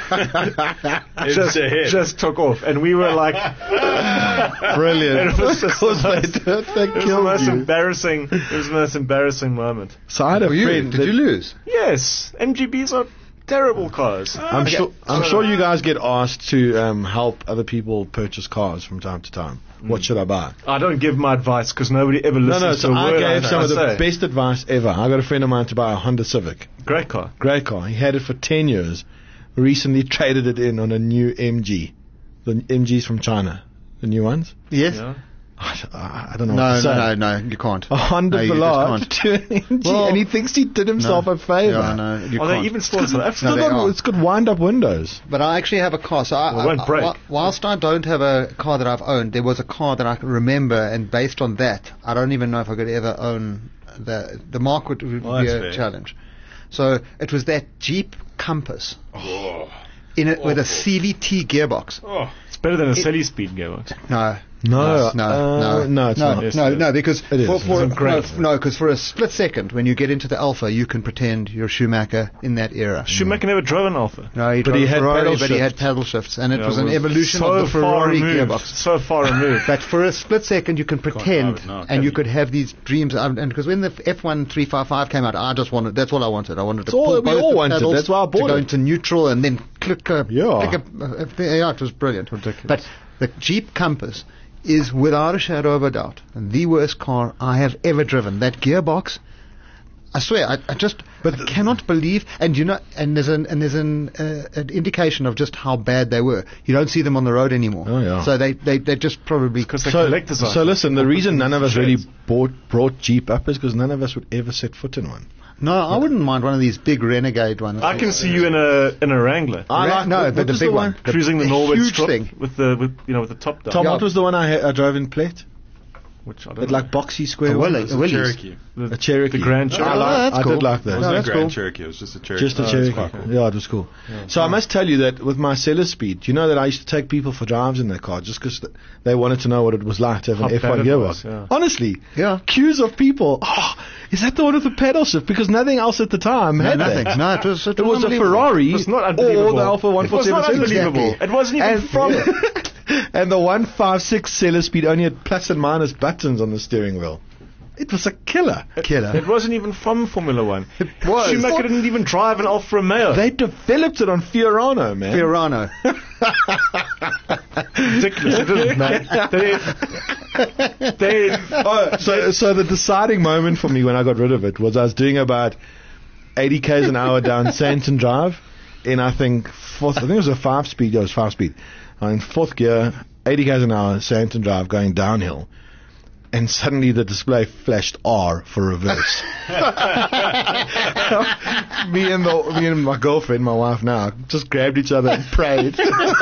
just, just took off. And we were like, Brilliant. It was Of just course the they most- did. They it was the killed most you. embarrassing. It was the most embarrassing moment. So I had a For you, friend. did that- you lose? Yes, M G Bs are terrible cars. I'm sure. I'm sure you guys get asked to um, help other people purchase cars from time to time. What should I buy? I don't give my advice because nobody ever No, listens no. to So a I word gave I some of the say. best advice ever. I got a friend of mine to buy a Honda Civic. Great car. Great car. He had it for ten years. Recently traded it in on a new M G. The M Gs from China. The new ones. Yes. Yeah. I, I don't know what No, to say. no, no, no, you can't. A Honda No, you just Velar can't. to an M G, Well, and he thinks he did himself No. a favour. Yeah, no, you Are can't. they even still in South Africa? Still No, they got, are. it's got wind-up windows. But I actually have a car, so I, Well, it won't I- break. I- whilst I don't have a car that I've owned, there was a car that I can remember, and based on that, I don't even know if I could ever own the the mark would, would Well, be that's a fair. challenge. So it was that Jeep Compass Oh. in it with a Awful. C V T gearbox. Oh. It's better than a It- Celly speed gearbox. No. No, no, uh, no, no, it's no, not. Yes, no, it is. no, because It is. for, for It's no, great. f- no, because for a split second, when you get into the Alpha, you can pretend you're Schumacher in that era. Schumacher never drove an Alpha. No, he But drove he a had Ferrari, paddle but he had shifts. paddle shifts, and it Yeah, was an well, evolution so of the far Ferrari removed, gearbox. So far removed. But for a split second, you can pretend, drive it now, and can you you? could have these dreams. Um, and because when the F one three fifty-five came out, I just wanted. That's all I wanted. I wanted to That's all pull we both all the wanted. pedals That's why I bought to go it. into neutral and then click a, Yeah. click a, a, a- yeah, it was brilliant. Ridiculous. But the Jeep Compass is without a shadow of a doubt the worst car I have ever driven. That gearbox. I swear, I, I just But I the- cannot believe, and you know, and there's an and there's an, uh, an indication of just how bad they were. You don't see them on the road anymore. Oh, yeah. So they they they just probably Because they're So, collector's so items. listen, the reason none of us really Shades. bought, brought Jeep up is because none of us would ever set foot in one. No, I wouldn't mind one of these big Renegade ones. I can see you in a in a Wrangler, I Ra- like- no, what but the was big the one. one? The- cruising the the Norwood huge strip thing. with the with you know with the top down. Tom, Yeah. what was the one I, ha- I drove in Plate? which I don't That know. like boxy square A one? Willie- It was a Willys. Cherokee. the, A Cherokee. the Grand I, Cherokee. Oh, like, that's I cool. did like that. It No, wasn't that's a Grand cool. Cherokee. It was just a Cherokee. Just a Oh, Cherokee. that's quite cool. Yeah, it was cool. So I must tell you that with my seller speed, do you know that I used to take people for drives in that car just because th- they wanted to know what it was like to have How an F bad one it gearbox. was, yeah. Honestly, Yeah. queues of people. Oh, is that the one with the pedal shift? Because nothing else at the time No, had nothing. that. No, it was, it It was a unbelievable. Ferrari It was not or unbelievable. the Alpha one It was forty-seven not seller speed. unbelievable. It wasn't even And- from. And the one fifty-six seller speed only had plus and minus buttons on the steering wheel. It was a killer. Killer. It wasn't even from Formula One. It was. Schumacher didn't even drive an Alfa Romeo. They developed it on Fiorano, man. Fiorano. ridiculous. It isn't, man. They, they, Oh, so, so the deciding moment for me when I got rid of it was I was doing about eighty k's an hour down Santon Drive in, I think, fourth, I think it was a five speed, yeah, it was five speed. I'm in fourth gear, eighty k's an hour, Santon Drive, going downhill. And suddenly the display flashed R for reverse. me and the, me and my girlfriend, my wife now, just grabbed each other and prayed.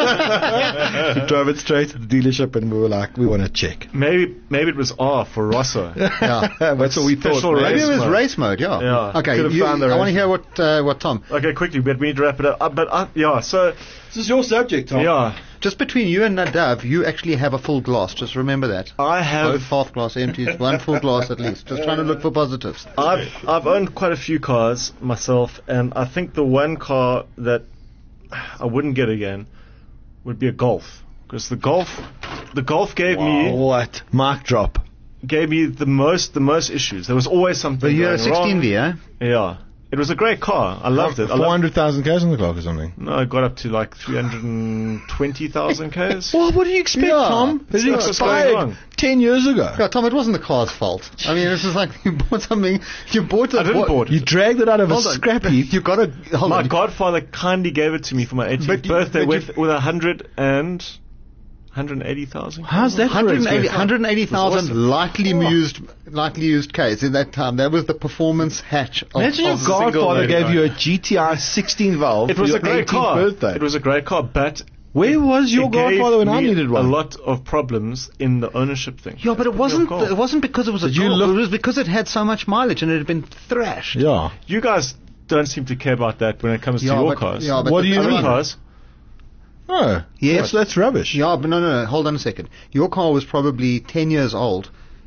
We drove it straight to the dealership and we were like, we want to check. maybe maybe it was R for Rosso. Yeah. That's what we Special thought. man. Maybe it was mode. race mode, yeah. Yeah. Okay, Could've you, found the I race want to hear what uh, what Tom. Okay, quickly, but we need to wrap it up. Uh, but uh, yeah, so This is your subject, Tom. yeah, Just between you and Nadav, you actually have a full glass. Just remember that. I have. Both half glass empties, one full glass at least. Just trying to look for positives. I've I've owned quite a few cars myself, and I think the one car that I wouldn't get again would be a Golf, because the Golf, the Golf gave me What? Mic drop. gave me the most the most issues. There was always something. But you had a going wrong. sixteen V, eh? Yeah, it was a great car. I loved it. I four loved, hundred thousand k's on the clock or something. no, I got up to like three hundred twenty thousand k's. Well, what do you expect, Yeah. Tom? It What's going expired on? ten years ago. Yeah, Tom, it wasn't the car's fault. I mean, it's just like you bought something. You bought it. I didn't what- bought it. You dragged it out of Hold a on. scrap heap. You got to. Hold My on. godfather kindly gave it to me for my eighteenth But you- birthday but with you- with a hundred and hundred eighty thousand. How's that for one hundred eighty expensive? one hundred eighty thousand It was awesome. lightly Oh. used, lightly used case in that time. That was the performance hatch. Of, Imagine your of godfather single gave lane you a G T I sixteen valve It for was your a great eighteenth car. birthday. It was a great car, but Where was your it gave godfather when I me needed one? a lot of problems in the ownership thing. Yeah, but it wasn't. Golf. It wasn't because it was a Did you Golf. look- It was because it had so much mileage and it had been thrashed. Yeah. You guys don't seem to care about that when it comes Yeah, to your but- cars. yeah, but What the do you Other mean? cars, Oh, Yes. that's, that's rubbish. Yeah, but no, no, no. Hold on a second. Your car was probably ten years old,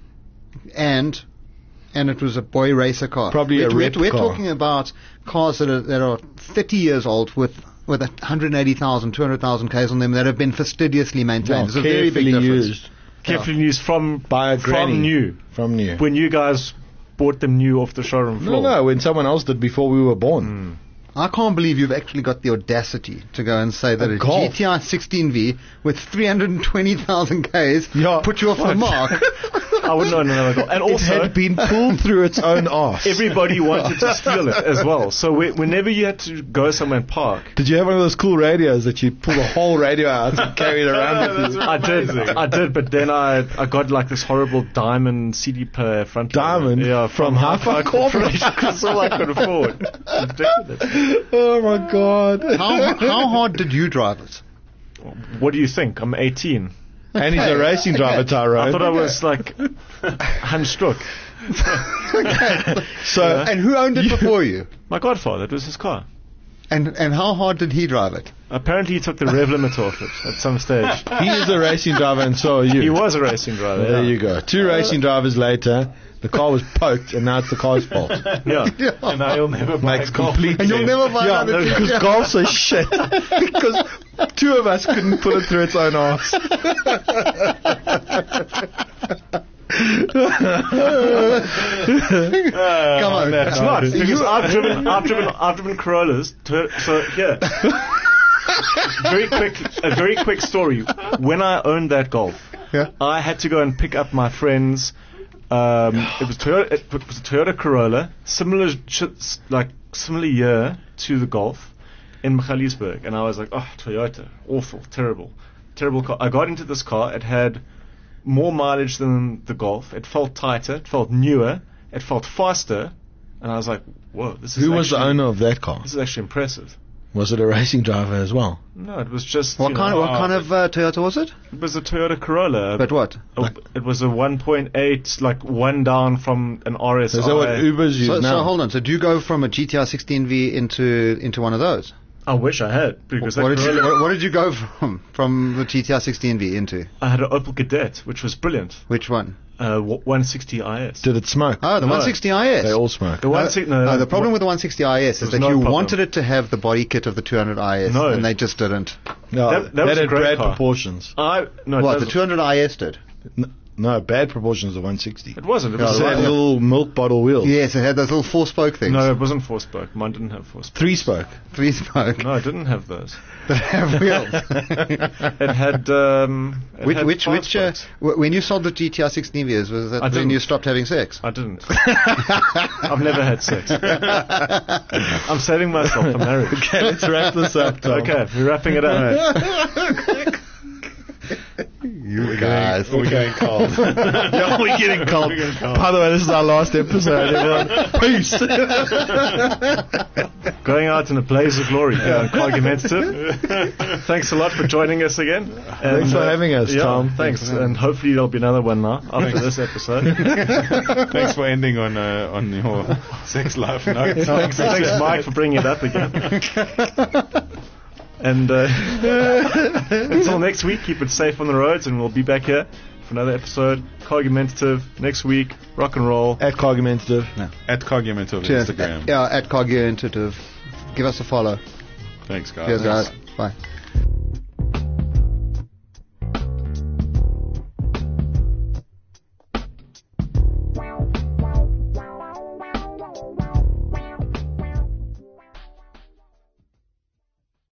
and and it was a boy racer car. Probably we're, a we're, rep we're car. talking about cars that are that are thirty years old with with one hundred eighty thousand, two hundred thousand k's on them that have been fastidiously maintained. Yeah, There's a very big carefully difference. used carefully used from by a granny. from new From new. when you guys bought them new off the showroom No, floor. no, when someone else did before we were born. I can't believe you've actually got the audacity to go and say that A a, Golf. G T I sixteen V with three hundred twenty thousand k's Yeah. put you off the mark. I wouldn't own another car. And It also, had been pulled through its own arse. everybody wanted to steal it as well. So we, whenever you had to go somewhere and park, Did you have one of those cool radios that you pull the whole radio out and carry it around with you? I did, I did, but then I I got like this horrible diamond C D player front Diamond? yeah, From Hi-Fi Corporation. That's all I could afford. Ridiculous. Oh my god. How, how hard did you drive it? What do you think? I'm eighteen. And he's a racing driver, Tyrone. I thought I was like hamstruck. So, And who owned it before you? My godfather, it was his car. And and how hard did he drive it? Apparently, he took the rev limiter off it at some stage. he is a racing driver and so are you. He was a racing driver. There yeah. you go. Two racing drivers later, the car was poked and now it's the car's fault. Yeah. And I'll never buy Makes a golf. complete And you'll never buy Yeah, another G T I. because golf's a shit. Because two of us couldn't pull it through its own arse. Come on. It's not because I've driven, I've driven, I've driven Corollas. To, so yeah. very quick, a very quick story. When I owned that Golf, Yeah. I had to go and pick up my friend's. Um, it was Toyota. It was a Toyota Corolla, similar, sh- like similar year to the Golf, in Michalisburg, and I was like, oh, Toyota, awful, terrible, terrible car. I got into this car. It had more mileage than the Golf. It felt tighter. It felt newer. It felt faster, and I was like, whoa, this is. Who was the actually- owner of that car? This is actually impressive. Was it a racing driver as well? No, it was just. What you kind know, of what kind of uh, Toyota was it? It was a Toyota Corolla. But what? A- it was a one point eight, like one down from an R S I. Is that what Uber's use So, now? so hold on. So do you go from a G T R sixteen V into into one of those? I wish I had, because What that did you Corolla, what, what did you go from from the G T R sixteen V into? I had an Opel Kadett, which was brilliant. Which one? Uh, w- one sixty I S. Did it smoke? Oh, the No. one sixty I S. They all smoke. The one sixty. No, No, no, the problem wha- with the one sixty I S is There's that no you problem. wanted it to have the body kit of the two hundred I S, No. and they just didn't. No, That- that was a had great bad car. proportions. I no, it What, the doesn't. two hundred I S did? N- No, bad proportions of one sixty. It wasn't. It It was had a- little milk bottle wheels. Yes, it had those little four-spoke things. No, it wasn't four spoke. Mine didn't have four spoke. Three spoke. Three-spoke. No, it didn't have those. That have wheels. It had um. It which, had which, five which, uh, spokes. w- when you sold the G T R sixteen Vs, was that I when didn't. you stopped having sex? I didn't. I've never had sex. I'm saving myself for marriage. Okay, let's wrap this up, Tom. Okay, we're wrapping it up. You guys. We're going cold. Yeah, we're getting cold. We're getting cold. By the way, this is our last episode, everyone. Peace. Going out in a blaze of glory here on Argumentative. Thanks a lot for joining us again. And, Thanks for having us, yeah, Tom. Thanks, and hopefully there'll be another one now after this episode. Thanks for ending on uh, on your sex life note. Thanks, thanks, Mike, for bringing it up again. And uh, until next week, keep it safe on the roads, and we'll be back here for another episode. Argumentative next week. Rock and roll. At Argumentative. At Cogumento on Cheers. Instagram. Yeah, at Cogumentative. Give us a follow. Thanks, guys. Cheers, guys. Bye.